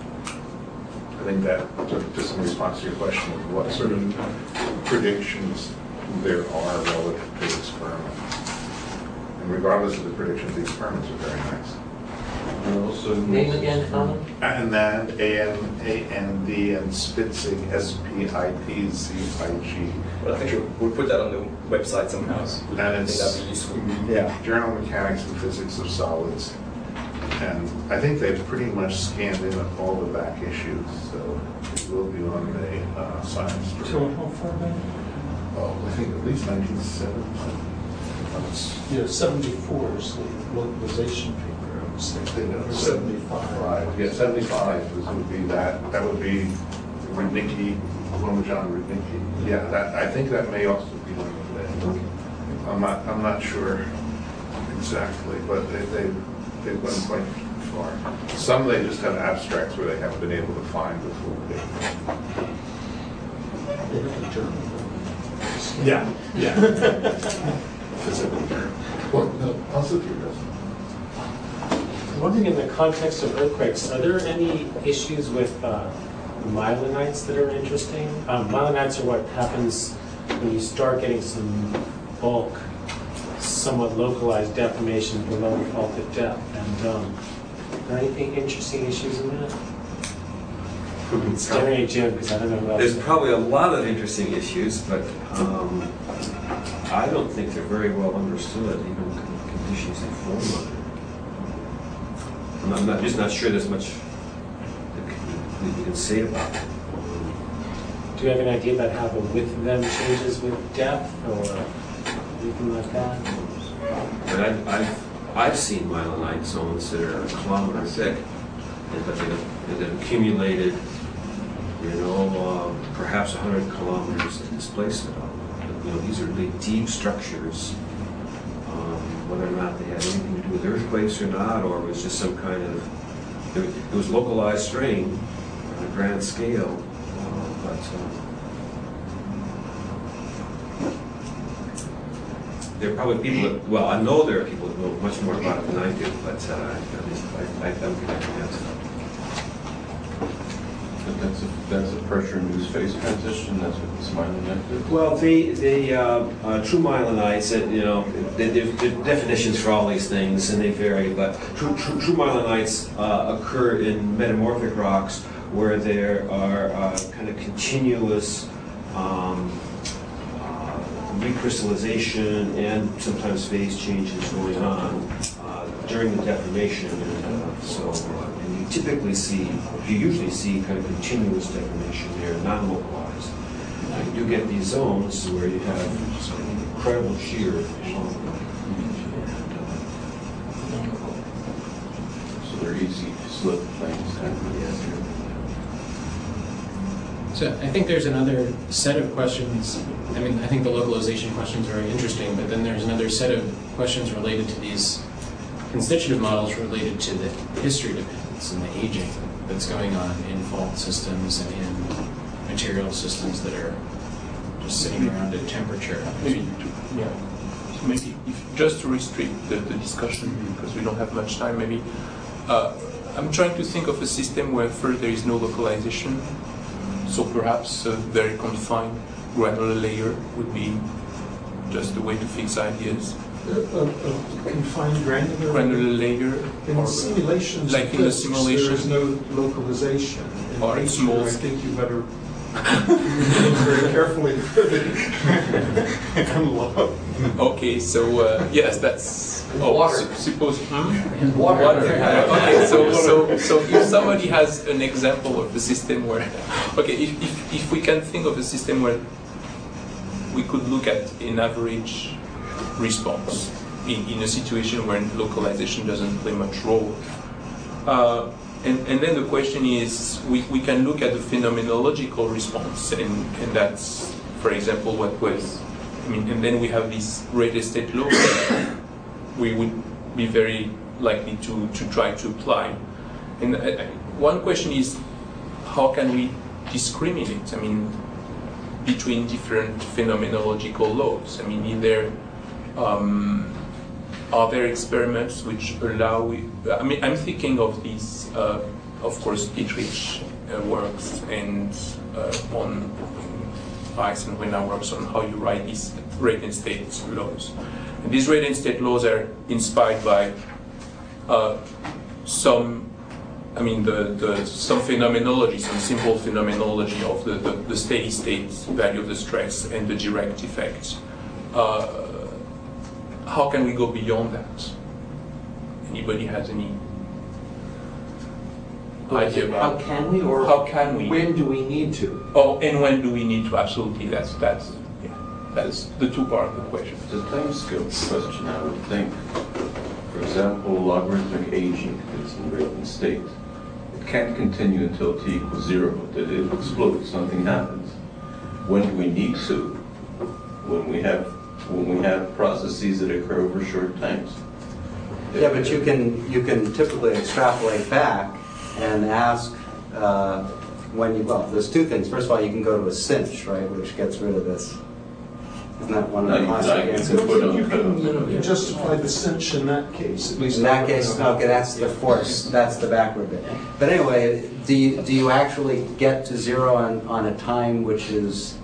I think that just in response to your question of what sort of predictions there are relative to experiments. And regardless of the predictions, the experiments are very nice. And also Name again, Alan? Anand, A N A N D, and Spitzig, S P I T Z I G. Well, I think we'll, we'll put that on the website somehow. And I think it's that'd be useful. yeah, Journal of Mechanics and Physics of Solids. And I think they've pretty much scanned in all the back issues, so it will be on the uh, science So journal. how far back? Oh, I think at least nineteen seventy. Yeah, seventy-four is the localization paper, I was thinking. seventy-five. Yeah, seventy-five was- would be that. That would be Rudnicki Parmesan Rudnicki. Yeah, that, I think that may also be on the list. I'm not, I'm not sure exactly, but they, they, they've gone quite far. Some they just have abstracts where they haven't been able to find the full paper. Yeah, yeah. Physical term. Well, no, also through this. I'm wondering, in the context of earthquakes, are there any issues with uh, myelinites that are interesting? Um, myelinites are what happens when you start getting some bulk, somewhat localized deformation below faulted depth. And um, are there anything interesting issues in that? I'm staring at Jim because I don't know about There's probably a lot of interesting issues, but um, I don't think they're very well understood, even the conditions they form under. I'm not, I'm not, just not sure there's much that we can say about it. Do you have an idea about how the width of them changes with depth or anything like that? But I've, I've, I've seen myelinite zones that are a kilometer thick, but they've, they've accumulated, you know, uh, perhaps one hundred kilometers of displacement. You know, these are really deep structures. Um, whether or not they had anything to do with earthquakes or not, or it was just some kind of, it, it was localized strain on a grand scale, uh, but uh, there are probably people that, well, I know there are people that know much more about it than I do, but uh, at least I, I don't think I can answer. But that's a, that's a pressure induced phase transition, that's what this myelinite is. Well, the, the uh, uh, true myelinites, uh, you know, there there- there are definitions for all these things and they vary, but true, true, true myelinites uh, occur in metamorphic rocks where there are uh, kind of continuous um, uh, recrystallization and sometimes phase changes going on uh, during the deformation. And, uh, so, uh, and you typically see, you usually see kind of continuous deformation there, non-localized. Uh, you do get these zones where you have incredible shear. So they're easy slip things. So I think there's another set of questions. I mean, I think the localization questions are very interesting, but then there's another set of questions related to these constitutive models related to the history dependence and the aging that's going on in fault systems and in material systems that are just sitting around at temperature. Maybe to, yeah. So maybe if, just to restrict the, the discussion, because we don't have much time, maybe uh, I'm trying to think of a system where first there is no localization. So perhaps a very confined granular layer would be just the way to fix ideas. A, a, a confined granular, granular layer. In or simulations, like in the physics, simulation, there is no localization. In or nature, small. I think you better look very carefully for the analog. Okay, so uh, yes, that's oh, water. Su suppose hmm? Water. Water. Okay, so so so if somebody has an example of a system where, okay, if if, if we can think of a system where we could look at an average response in, in a situation where localization doesn't play much role. Uh, and, and then the question is, we, we can look at the phenomenological response, and, and that's, for example, what was, I mean, and then we have these rate estate laws that we would be very likely to, to try to apply. And I, I, one question is, how can we discriminate, I mean, between different phenomenological laws? I mean, is there Um, are there experiments which allow, I mean, I'm thinking of these, uh, of course, Dietrich uh, works and uh, on Weiss and Renner works on how you write these rate and state laws. And these rate and state laws are inspired by uh, some, I mean, the, the, some phenomenology, some simple phenomenology of the, the, the steady state value of the stress and the direct effect. Uh, How can we go beyond that? Anybody has any idea about how can we, or how can we? When do we need to? Oh, and when do we need to? Absolutely, that's that's yeah, that's the two part of the question. It's a time scale question, I would think. For example, logarithmic aging is in latent state. It can't continue until t equals zero. It, it explodes. Something happens. When do we need to? When we have when we have processes that occur over short times. Yeah, but you can you can typically extrapolate back and ask uh, when you, well, there's two things. First of all, you can go to a cinch, right, which gets rid of this. Isn't that one of the classic answers? You can you know, justify the cinch in that case, at least. In that case, okay, that's the force, that's the backward bit. But anyway, do you, do you actually get to zero on, on a time which is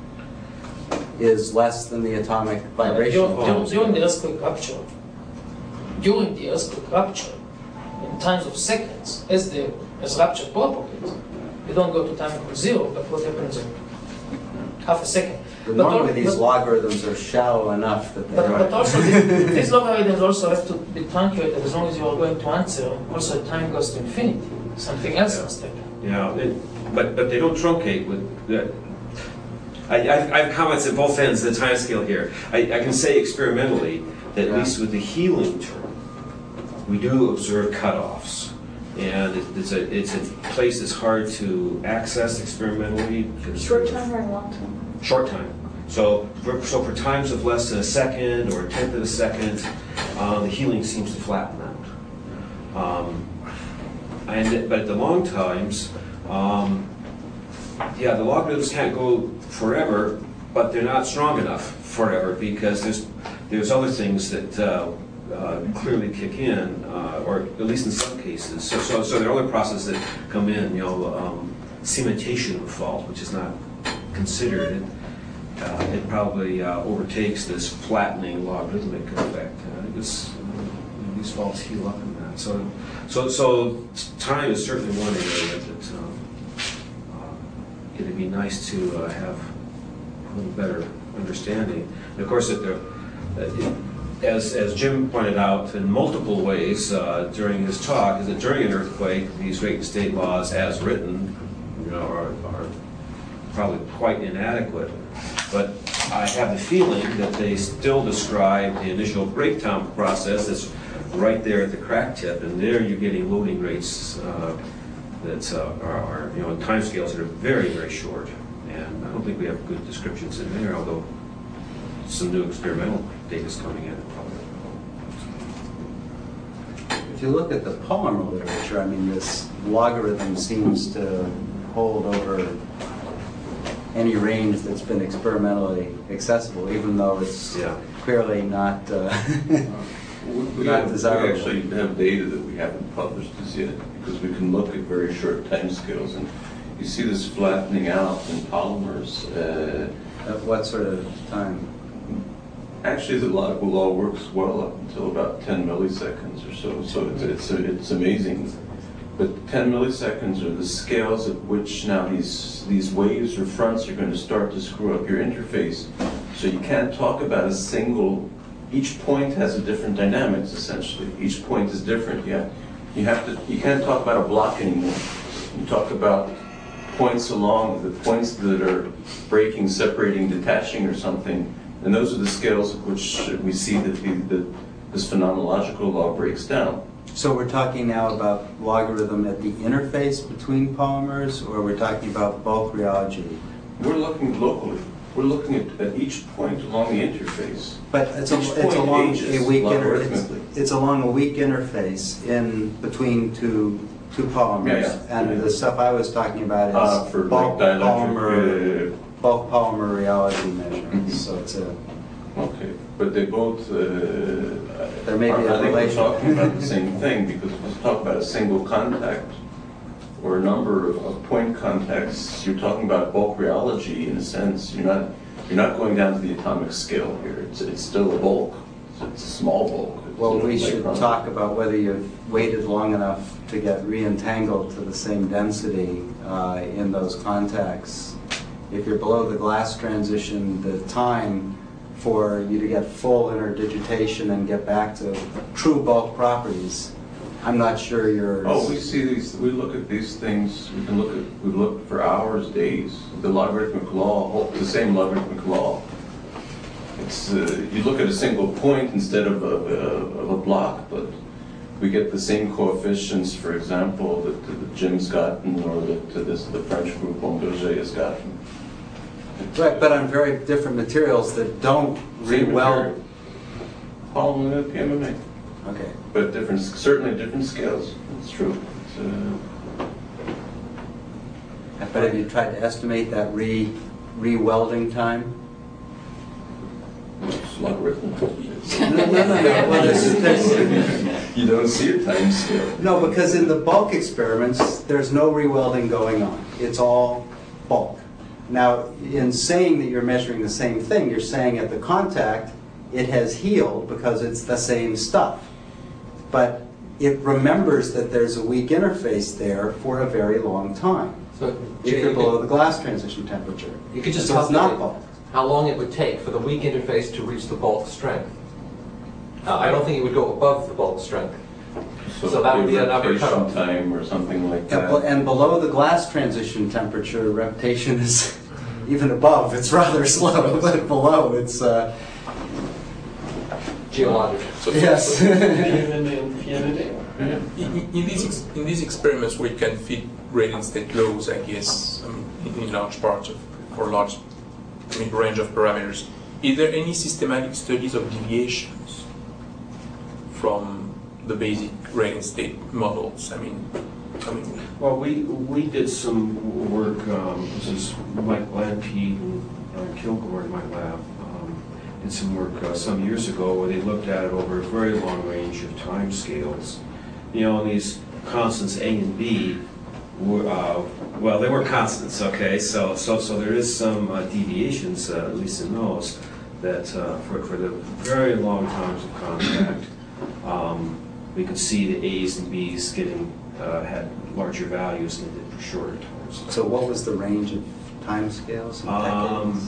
is less than the atomic vibration? During, during the earthquake rupture, during the earthquake rupture, in times of seconds, as the as rupture propagates, you don't go to time equals zero, but what happens in half a second? But But normally al- these but- logarithms are shallow enough that they But, are. but also, these, these logarithms also have to be truncated as long as you are going to answer. Also, time goes to infinity. Something else must happen. Yeah, it, but but they don't truncate with that. I, I, I have comments at both ends of the time scale here. I, I can say experimentally that at least with the healing term, we do observe cutoffs. And it, it's a it's a place that's hard to access experimentally. Short time or long time? Short time. So for, so for times of less than a second or a tenth of a second, um, the healing seems to flatten out. Um, and but at the long times, um, yeah, the logarithms can't go forever, but they're not strong enough forever because there's there's other things that uh, uh, clearly kick in, uh, or at least in some cases. So so so there are other processes that come in. You know, um, cementation of fault, which is not considered. It, uh, it probably uh, overtakes this flattening logarithmic effect. Uh, this, uh, these faults heal up in that. So so so time is certainly one area that. Um, It'd be nice to uh, have a little better understanding. And of course, it, uh, it, as, as Jim pointed out in multiple ways uh, during his talk, is that during an earthquake, these rate and state laws as written you know, are, are probably quite inadequate. But I have the feeling that they still describe the initial breakdown process that's right there at the crack tip, and there you're getting loading rates uh, that uh, are, are, you know, time scales that are very, very short. And I don't think we have good descriptions in there, although some new experimental data is coming in. If you look at the polymer literature, I mean, this logarithm seems to hold over any range that's been experimentally accessible, even though it's yeah. clearly not, uh, we, not have, desirable. we actually have data that we haven't published as yet, because we can look at very short time scales, and you see this flattening out in polymers. Uh, At what sort of time? Actually, the logical law works well up until about ten milliseconds or so, so it's, it's, it's amazing. But ten milliseconds are the scales at which now these, these waves or fronts are going to start to screw up your interface. So you can't talk about a single, each point has a different dynamics essentially. Each point is different. You have, you have to, you can't talk about a block anymore. You talk about points along, the points that are breaking, separating, detaching or something. And those are the scales at which we see that the, the, this phenomenological law breaks down. So we're talking now about logarithm at the interface between polymers, or we're talking about bulk rheology? We're looking locally. We're looking at, at each point along the interface. But it's, a, each it's point along ages a weak inter, it's, logarithmically. it's along a weak interface in between two two polymers. Yeah, yeah. And Yeah. the stuff I was talking about is Uh, for bulk like dielectric, polymer uh, bulk polymer rheology measurements. So it's a Okay, but they both, uh, there may be are, a I think we're relation. talking about the same thing, because when you talk about a single contact or a number of, of point contacts, you're talking about bulk rheology in a sense. You're not, you're not going down to the atomic scale here. It's, it's still a bulk. It's, it's a small bulk. It's Well, not we like should run- talk about whether you've waited long enough to get re-entangled to the same density uh, in those contacts. If you're below the glass transition, the time for you to get full interdigitation and get back to true bulk properties, I'm not sure you're... Oh, we see these, we look at these things, we can look at, we look for hours, days. The logarithmic law, the same logarithmic law. It's, uh, you look at a single point instead of a, of a block, but we get the same coefficients, for example, that, that Jim's gotten, or that this, the French group Bomberger has gotten. Right, but on very different materials that don't re-weld. Polymer, P M M A. Okay. But different, certainly different scales. It's true. It's, uh, But have you tried to estimate that re re-welding time? it's logarithmic. No, no, no, no. Well, there's, there's, You don't see a time scale. no, because in the bulk experiments, there's no re-welding going on. It's all bulk. Now, in saying that you're measuring the same thing, you're saying at the contact, it has healed because it's the same stuff. But it remembers that there's a weak interface there for a very long time. So Even below the glass transition temperature. You could just so it's not calculate bulk. how long it would take for the weak interface to reach the bulk strength. Uh, I don't think it would go above the bulk strength. So that would be another rotation cutoff. time or something like And, that. be- and below the glass transition temperature, reptation is even above. It's rather slow, but below it's. Uh, Geologic. So, yes. so- in, in, these ex, in these experiments where you can fit gradient state laws, I guess, I mean, in, in large parts of, for large I mean, range of parameters, is there any systematic studies of deviations from the basic gradient state models? I mean, I mean, Well, we we did some work. Um, this is Mike Blanpede and uh, Kilgore in my lab. Um, did some work uh, some years ago where they looked at it over a very long range of time scales. You know, and these constants A and B were uh, well, they were constants. Okay, so so so there is some uh, deviations, uh, at least in those, that uh, for for the very long times of contact, um, we could see the A's and B's getting. Uh, had larger values than it did for shorter times. So what was the range of time scales? Um,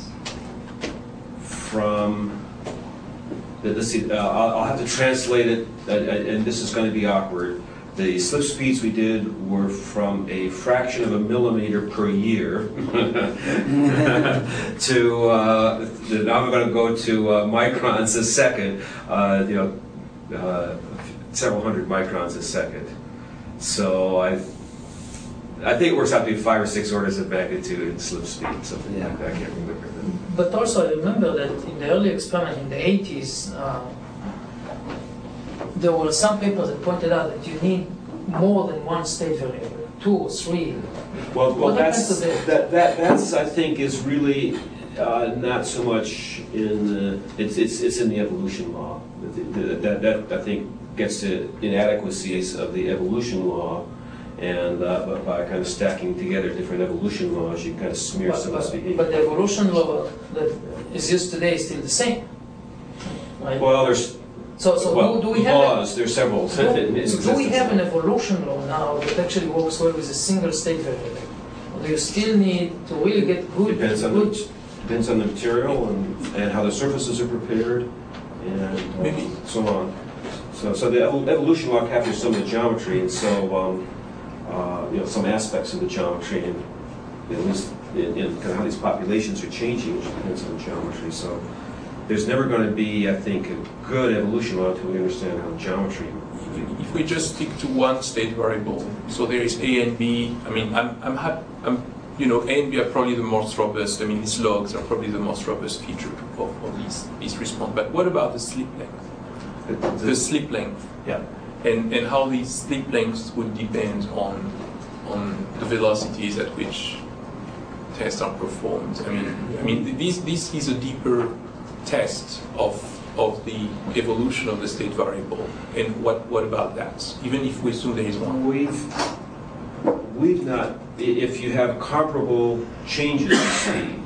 from, let's see, uh, I'll, I'll have to translate it, uh, and this is going to be awkward. The slip speeds we did were from a fraction of a millimeter per year to, uh, now I'm going to go to uh, microns a second, uh, you know, uh, several hundred microns a second. So I, I think it works out to be five or six orders of magnitude in slip speed, something Yeah. like that. I can't remember. But also, I remember that in the early experiment in the eighties, uh, there were some papers that pointed out that you need more than one state variable, two or three. Well, well, What happened that's to that? that, that that's I think is really uh, not so much in the it's it's it's in the evolution law. That that, that I think gets to inadequacies of the evolution law, and uh, but by kind of stacking together different evolution laws, you kind of smear But, some of this but, behavior. but the evolution law that is used today is still the same. Right? Well, there's so so well, do, do we have laws. There's several. do, in do existence. we have an evolution law now that actually works well with a single state variable? Or do you still need to really get good? Depends on good the, depends on the material and, and how the surfaces are prepared, and uh, so on. So, so the evol- evolution law captures some of the geometry, and so um, uh, you know some aspects of the geometry, and at least in, in kind of how these populations are changing, which depends on the geometry. So there's never going to be, I think, a good evolution law until we understand how geometry. if we just stick to one state variable, so there is A and B. I mean, I'm, I'm happy. I'm, you know, A and B are probably the most robust. I mean, these logs are probably the most robust feature of, of these these response. But what about the slip length? The, the slip length. Yeah. And and how these slip lengths would depend on on the velocities at which tests are performed. I mean, I mean, this this is a deeper test of of the evolution of the state variable. And what what about that? Even if we assume there is one. We've we've not. If you have comparable changes in speed,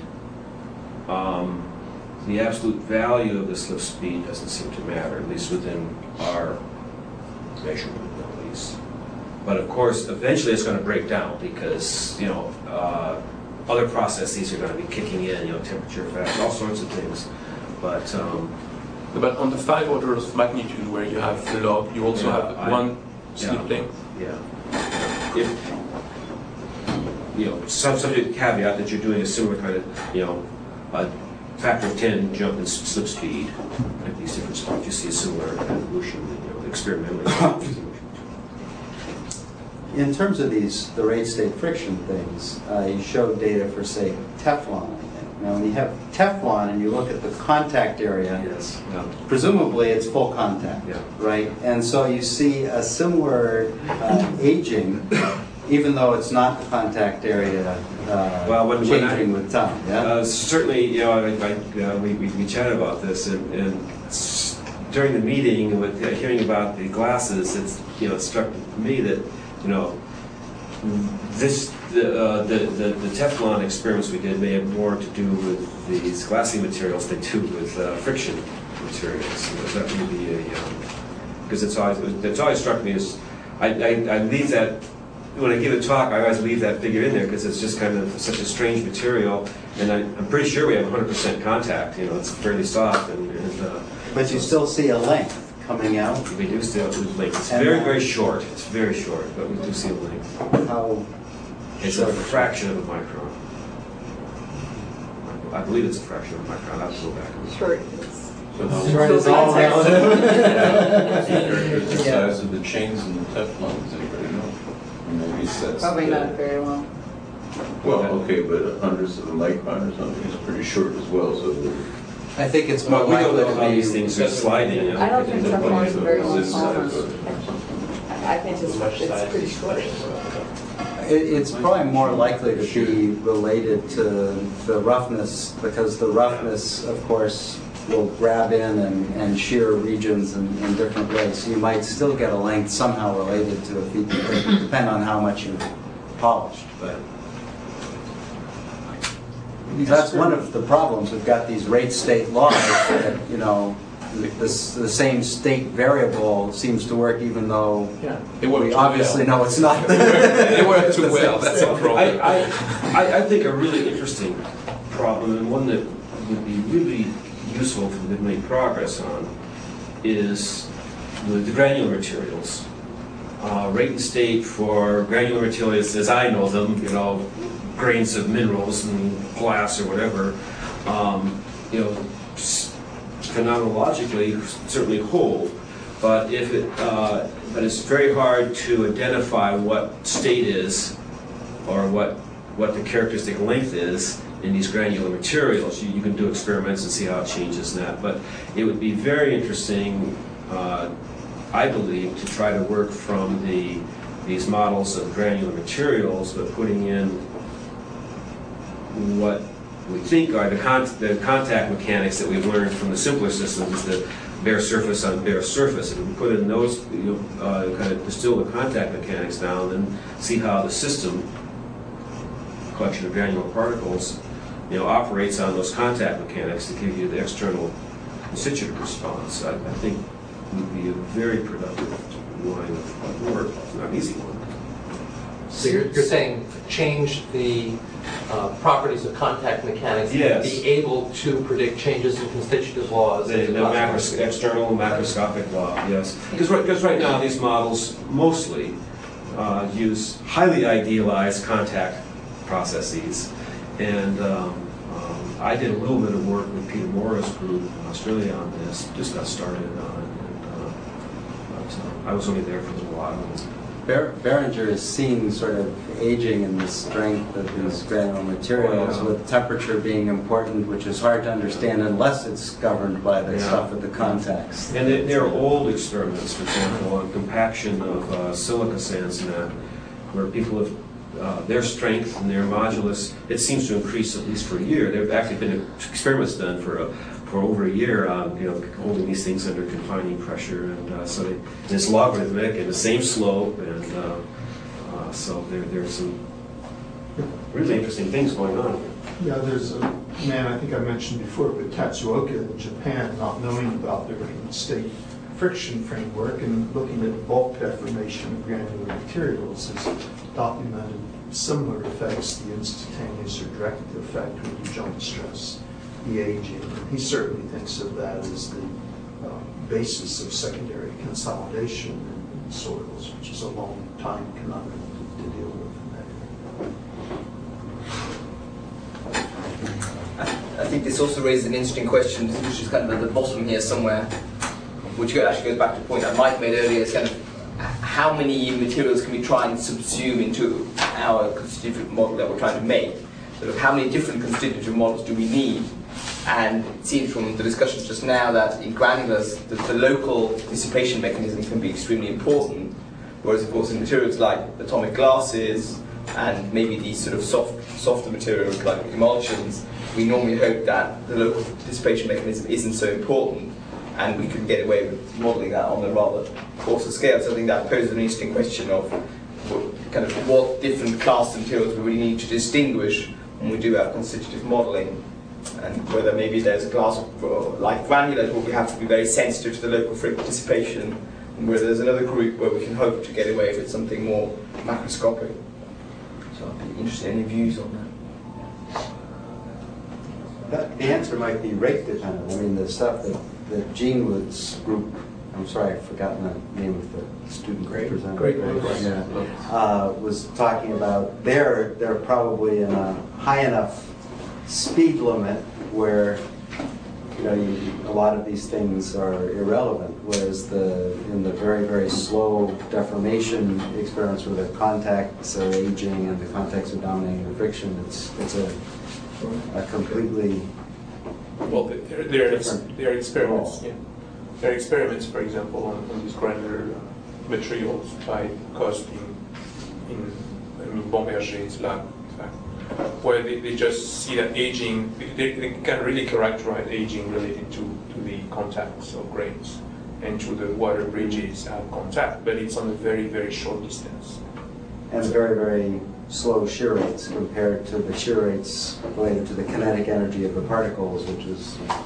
um, the absolute value of the slip speed doesn't seem to matter, at least within our measurement, at least. But of course, eventually it's going to break down because, you know, uh, other processes are going to be kicking in, you know, temperature effects, all sorts of things. But um, but on the five orders of magnitude where you have the log, you also yeah, have I, one slip yeah, length. Yeah. If you know, some subject caveat that you're doing a similar kind of, you know, a factor of ten jump in slip speed at these different spots, you see a similar evolution, you know, experimentally. In terms of these, the rate state friction things, uh, you showed data for, say, Teflon, I think. Now, when you have Teflon and you look at the contact area, Yes. Yeah. presumably it's full contact, Yeah. right? And so you see a similar uh, aging, even though it's not the contact area uh, Well, when- when I- changing with time, yeah? Uh, certainly, you know, I, I, uh, we, we, we chatted about this, and, and s- during the meeting, with uh, hearing about the glasses, it's, you know, it struck me that, you know, this the, uh, the the the Teflon experiments we did may have more to do with these glassy materials than do with uh, friction materials. You know, that would be a because um, it's always it's always struck me as I, I I leave that. When I give a talk, I always leave that figure in there because it's just kind of such a strange material, and I, I'm pretty sure we have one hundred percent contact. You know, it's fairly soft, and, and uh, But you still see a length coming out. we do still do length. It's And, very uh, very short. It's very short, but we do see a length. How It's short? a fraction of a micron. I believe it's a fraction of a micron. I have to go back. and look. Short. So how- Short is all relative. What's the size of the chains in the Teflon? Does anybody know? Or maybe it's that's Probably the- not very well. Well, okay, but hundreds of a micron or something is pretty short as well, so. I think it's more Well, we don't likely know to how be. these things are sliding. I don't think Teflon is very well Inside solid. of it or something. I think it's, it's pretty short. It- It's probably more likely to be related to the roughness, because the roughness, of course, will grab in and, and shear regions in, in different ways. So you might still get a length somehow related to a feature, depending on how much you polished. But that's one of the problems. We've got these rate state laws that, you know, this, the same state variable seems to work even though Yeah, it worked we too obviously well. know it's not. It worked too the well, same that's state. a problem. I, I, I, I think a really interesting problem, and one that would be really useful for them to make progress on, is the, the granular materials. Uh, rate and state for granular materials, as I know them, you know, grains of minerals and glass or whatever, um, you know, s- phenomenologically certainly hold, but if it, uh, but it's very hard to identify what state is or what what the characteristic length is in these granular materials. You, you can do experiments and see how it changes in that, but it would be very interesting, uh, I believe, to try to work from the these models of granular materials, but putting in what we think are the, con the contact mechanics that we've learned from the simpler systems, the bare surface on bare surface. And we put in those, you know, uh, kind of distill the contact mechanics down and see how the system, collection of granular particles, you know, operates on those contact mechanics to give you the external constitutive response. I, I think would be a very productive line of work, not an easy one. So you're, you're saying change the uh, properties of contact mechanics Yes. and be able to predict changes in constitutive laws. The, as a the consequence. macros external macroscopic law, yes. Because right, because right now these models mostly uh, use highly idealized contact processes. And um, um, I did a little bit of work with Peter Morris group in Australia on this, just got started on it. And, uh, but, uh, I was only there for a little while. Ber- Behringer is seeing sort of aging in the strength of these granular materials, Oh, yeah. with temperature being important, which is hard to understand unless it's governed by the Yeah. stuff at the contacts. And there- there are old experiments, for example, on compaction of uh, silica sands and that, where people have, uh, their strength and their modulus, it seems to increase at least for a year. There have actually been experiments done for a, for over a year, um, you know, holding these things under confining pressure, and uh, so they, and it's logarithmic and the same slope, and uh, uh, so there, there's some really interesting things going on here. Yeah, there's a man I think I mentioned before, but Tatsuoka in Japan, not knowing about the rate and state friction framework and looking at bulk deformation of granular materials, has documented similar effects, the instantaneous or direct effect when you jump stress, the aging. And he certainly thinks of that as the uh, basis of secondary consolidation in, in soils, which is a long time conundrum to, to deal with in that area. I think this also raises an interesting question, which is kind of at the bottom here somewhere, which actually goes back to a point that Mike made earlier. It's kind of how many materials can we try and subsume into our constitutive model that we're trying to make? sort of how many different constitutive models do we need? And it seems from the discussions just now that in granulars, the, the local dissipation mechanism can be extremely important, whereas of course in materials like atomic glasses and maybe these sort of soft, softer materials like emulsions, we normally hope that the local dissipation mechanism isn't so important, and we can get away with modelling that on a rather coarser scale. So I think that poses an interesting question of what, kind of what different class of materials we really need to distinguish when we do our constitutive modelling, and whether maybe there's a class of, like granulars where we have to be very sensitive to the local friction dissipation, and where there's another group where we can hope to get away with something more macroscopic. So I'd be interested in any views on that. That, the answer might be rate dependent. I mean, the stuff that, that Gene Wood's group, I'm sorry, I've forgotten the name of the student Great, representative. great, yeah, uh, was talking about, they're, they're probably in a high enough speed limit where, you know, you, a lot of these things are irrelevant, whereas the in the very, very slow deformation experiments where the contacts are aging and the contacts are dominating the friction, it's, it's a, a completely Well, there, there, are, different there are experiments. role. Yeah. There are experiments, for example, on, on these granular uh, materials by Coste in, in I mean, Bomberger's lab, in fact, where they, they just see that aging, they, they can really characterize aging related to, to the contacts of grains and to the water bridges at contact, but it's on a very, very short distance. and very, very slow shear rates compared to the shear rates related to the kinetic energy of the particles, which is you know,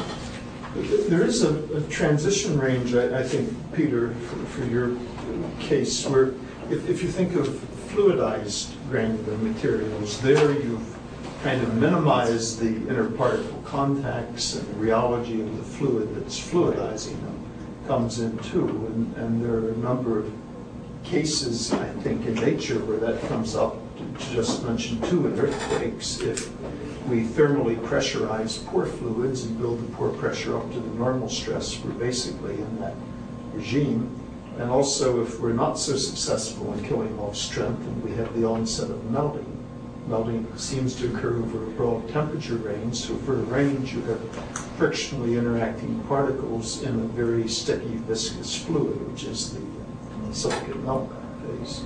There is a, a transition range, I, I think, Peter, for, for your case, where if, if you think of fluidized granular materials, there you've kind of minimized the interparticle contacts, and the rheology of the fluid that's fluidizing them comes in too. And, and there are a number of cases, I think, in nature where that comes up. To just mention two in earthquakes. If we thermally pressurize pore fluids and build the pore pressure up to the normal stress, we're basically in that regime. And also, if we're not so successful in killing off strength and we have the onset of melting, melting seems to occur over a broad temperature range. So for a range, you have frictionally interacting particles in a very sticky, viscous fluid, which is the silicate meltdown phase.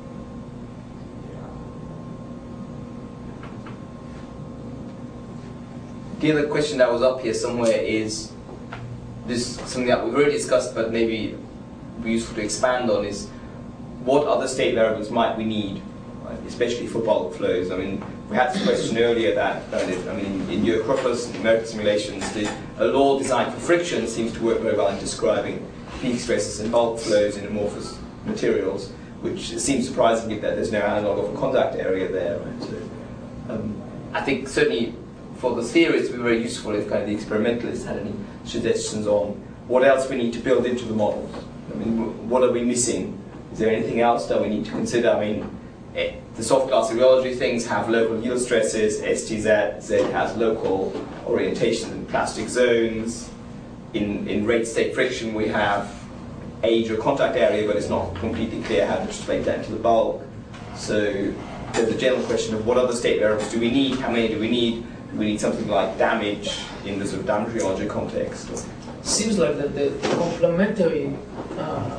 The other question that was up here somewhere is this something that we've already discussed, but maybe be useful to expand on, is what other state variables might we need, right, especially for bulk flows. I mean, we had this question earlier that, that it, I mean, in Eucropos numerical simulations, the, a law designed for friction seems to work very well in describing peak stresses in bulk flows in amorphous materials, which seems surprising given that there's no analog of a contact area there. Right? So, um, I think certainly for the theorists, it would be very useful if kind of the experimentalists had any suggestions on what else we need to build into the models. I mean, what are we missing? Is there anything else that we need to consider? I mean, eh, the soft glass rheology things have local yield stresses, S T Z, Z has local orientation in plastic zones. In, in rate state friction, we have age or contact area, but it's not completely clear how to translate that into the bulk. So there's a general question of what other state variables do we need? How many do we need? Do we need something like damage in the sort of damage rheology context? Seems like that the complementary uh,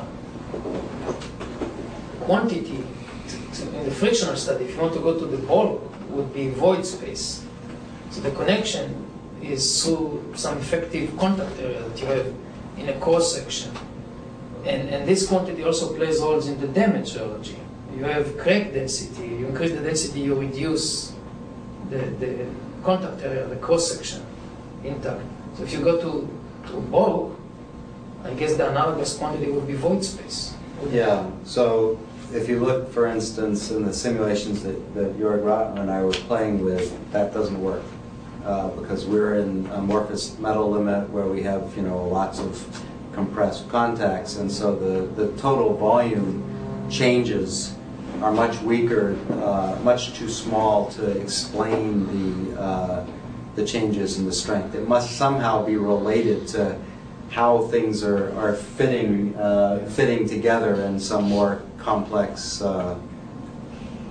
quantity to, to, in the frictional study, if you want to go to the bulk, would be void space. So the connection is through some effective contact area that you have in a cross section. And, and this quantity also plays roles in the damage rheology. You have crack density, you increase the density, you reduce the, the contact area, the cross section intact. So if you go to, to bulk, I guess the analogous quantity would be void space. Yeah, so if you look, for instance, in the simulations that, that Jörg Rottner and I were playing with, that doesn't work. Uh, because we're in amorphous metal limit where we have, you know, lots of compressed contacts, and so the, the total volume changes are much weaker, uh, much too small to explain the, uh, the changes in the strength. It must somehow be related to how things are, are fitting, uh, fitting together in some more complex uh,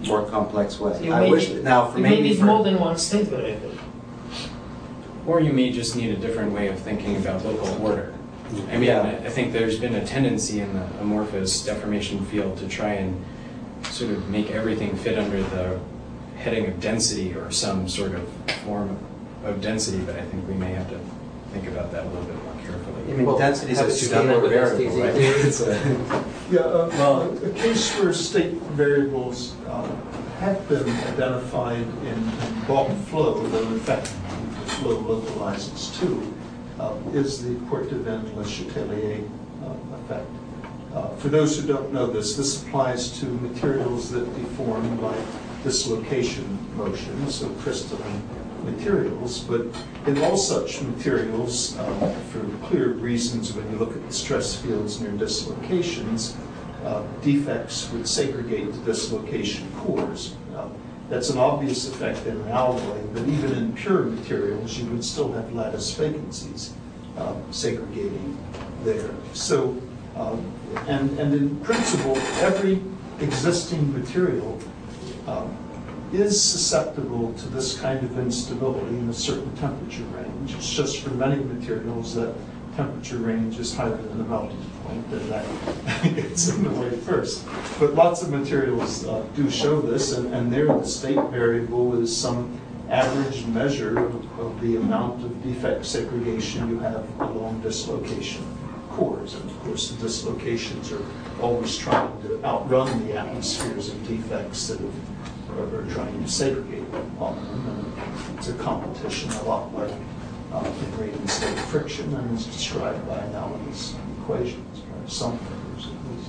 more complex way. You I may wish, need- now for you may maybe need for, more than one state variable. Or you may just need a different way of thinking about local order. I mean, Yeah. I I think there's been a tendency in the amorphous deformation field to try and sort of make everything fit under the heading of density or some sort of form of density, but I think we may have to think about that a little bit more carefully. I mean, Well, density is have a it scalar scalable variable, density right? theory. It's a- Yeah, uh, Well- a case where state variables uh, have been identified in in bulk flow, though in fact the flow localizes too, uh, is the Courtevin-Le Chatelier uh, effect. Uh, For those who don't know this, this applies to materials that deform by dislocation motion, so crystalline materials, but in all such materials, uh, for clear reasons, when you look at the stress fields near dislocations, uh, defects would segregate the dislocation cores. Uh, that's an obvious effect in an alloy, but even in pure materials, you would still have lattice vacancies uh, segregating there. So, um, and, and in principle, every existing material um, is susceptible to this kind of instability in a certain temperature range. It's just for many materials that temperature range is higher than the melting point, and that gets in the way first. But lots of materials uh, do show this, and, and there the state variable is some average measure of, of the amount of defect segregation you have along dislocation cores. And of course, the dislocations are always trying to outrun the atmospheres of defects that have are trying to segregate on them, and it's a competition a lot like uh, in rate and state friction, and is described by analogous equations, by some figures at least.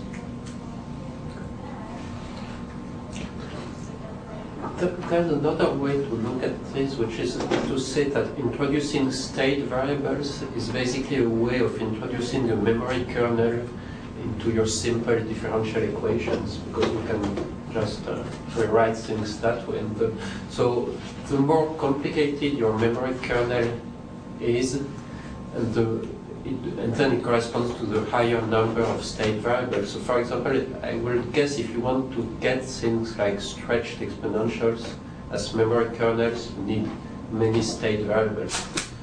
There's another way to look at this, which is to say that introducing state variables is basically a way of introducing a memory kernel into your simple differential equations, because you can just uh, rewrite things that way. And the, so the more complicated your memory kernel is, and, the, it, and then it corresponds to the higher number of state variables. So for example, I will guess if you want to get things like stretched exponentials as memory kernels, you need many state variables.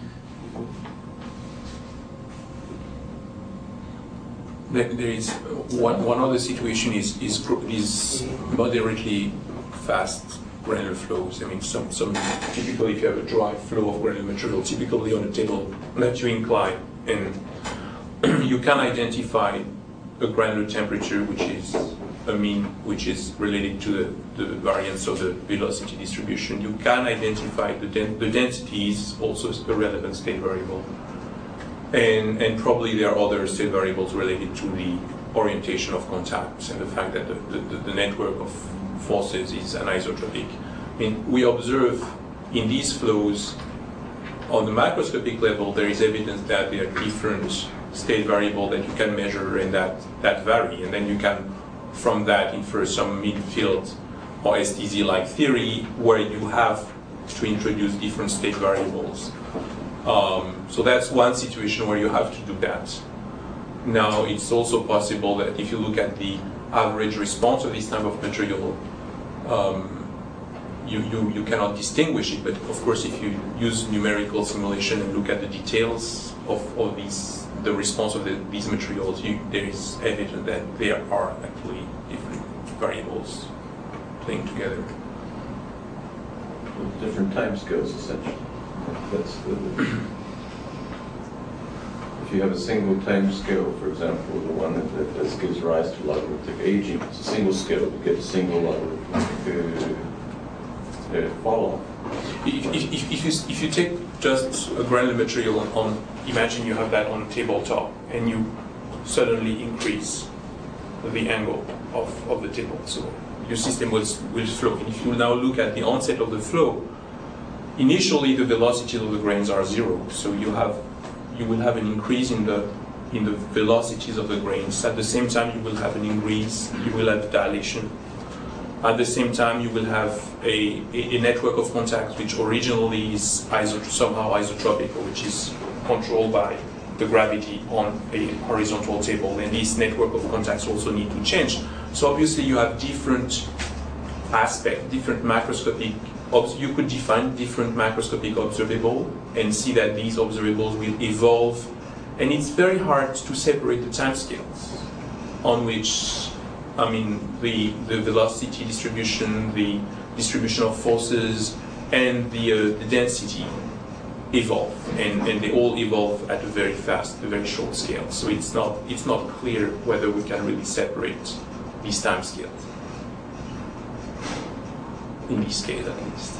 There there is one, one other situation is, is is moderately fast granular flows. I mean, some some typically if you have a dry flow of granular material, typically on a table that you incline, and you can identify a granular temperature which is a mean which is related to the, the variance of the velocity distribution. You can identify the den the density is also a relevant state variable. And, and probably there are other state variables related to the orientation of contacts and the fact that the, the, the network of forces is anisotropic. I mean, we observe in these flows, on the macroscopic level, there is evidence that there are different state variables that you can measure and that, that vary. And then you can, from that, infer some mean-field or S T Z-like theory where you have to introduce different state variables. Um, so that's one situation where you have to do that. Now, it's also possible that if you look at the average response of this type of material, um, you, you, you cannot distinguish it, but of course if you use numerical simulation and look at the details of, of these, the response of the, these materials, you, there is evidence that there are actually different variables playing together. Different time scales, essentially. That's the, if you have a single time scale, for example, the one that, that, that gives rise to logarithmic aging, it's a single scale, you get a single logarithmic uh, uh, fall off. If, if, if, if, you, if you take just a granular material on, on, imagine you have that on a tabletop, and you suddenly increase the angle of, of the table, so your system will, will flow. And if you now look at the onset of the flow, initially the velocity of the grains are zero, so you have you will have an increase in the in the velocities of the grains. At the same time, you will have an increase, you will have dilation. At the same time, you will have a, a, a network of contacts which originally is iso somehow isotropic, or which is controlled by the gravity on a horizontal table, and this network of contacts also need to change. So obviously you have different aspect, different macroscopic, obs- you could define different macroscopic observable and see that these observables will evolve. And it's very hard to separate the timescales on which, I mean, the, the velocity distribution, the distribution of forces, and the, uh, the density evolve, and, and they all evolve at a very fast, a very short scale. So it's not, it's not clear whether we can really separate these time scales, in this case at least.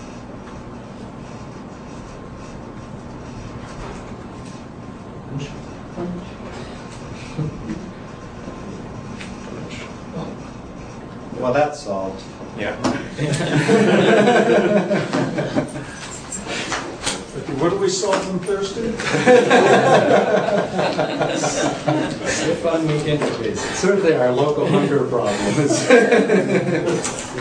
Well, that's solved. Yeah. Okay, what do we solve on Thursday? Fun weekend. Certainly our local hunger problem is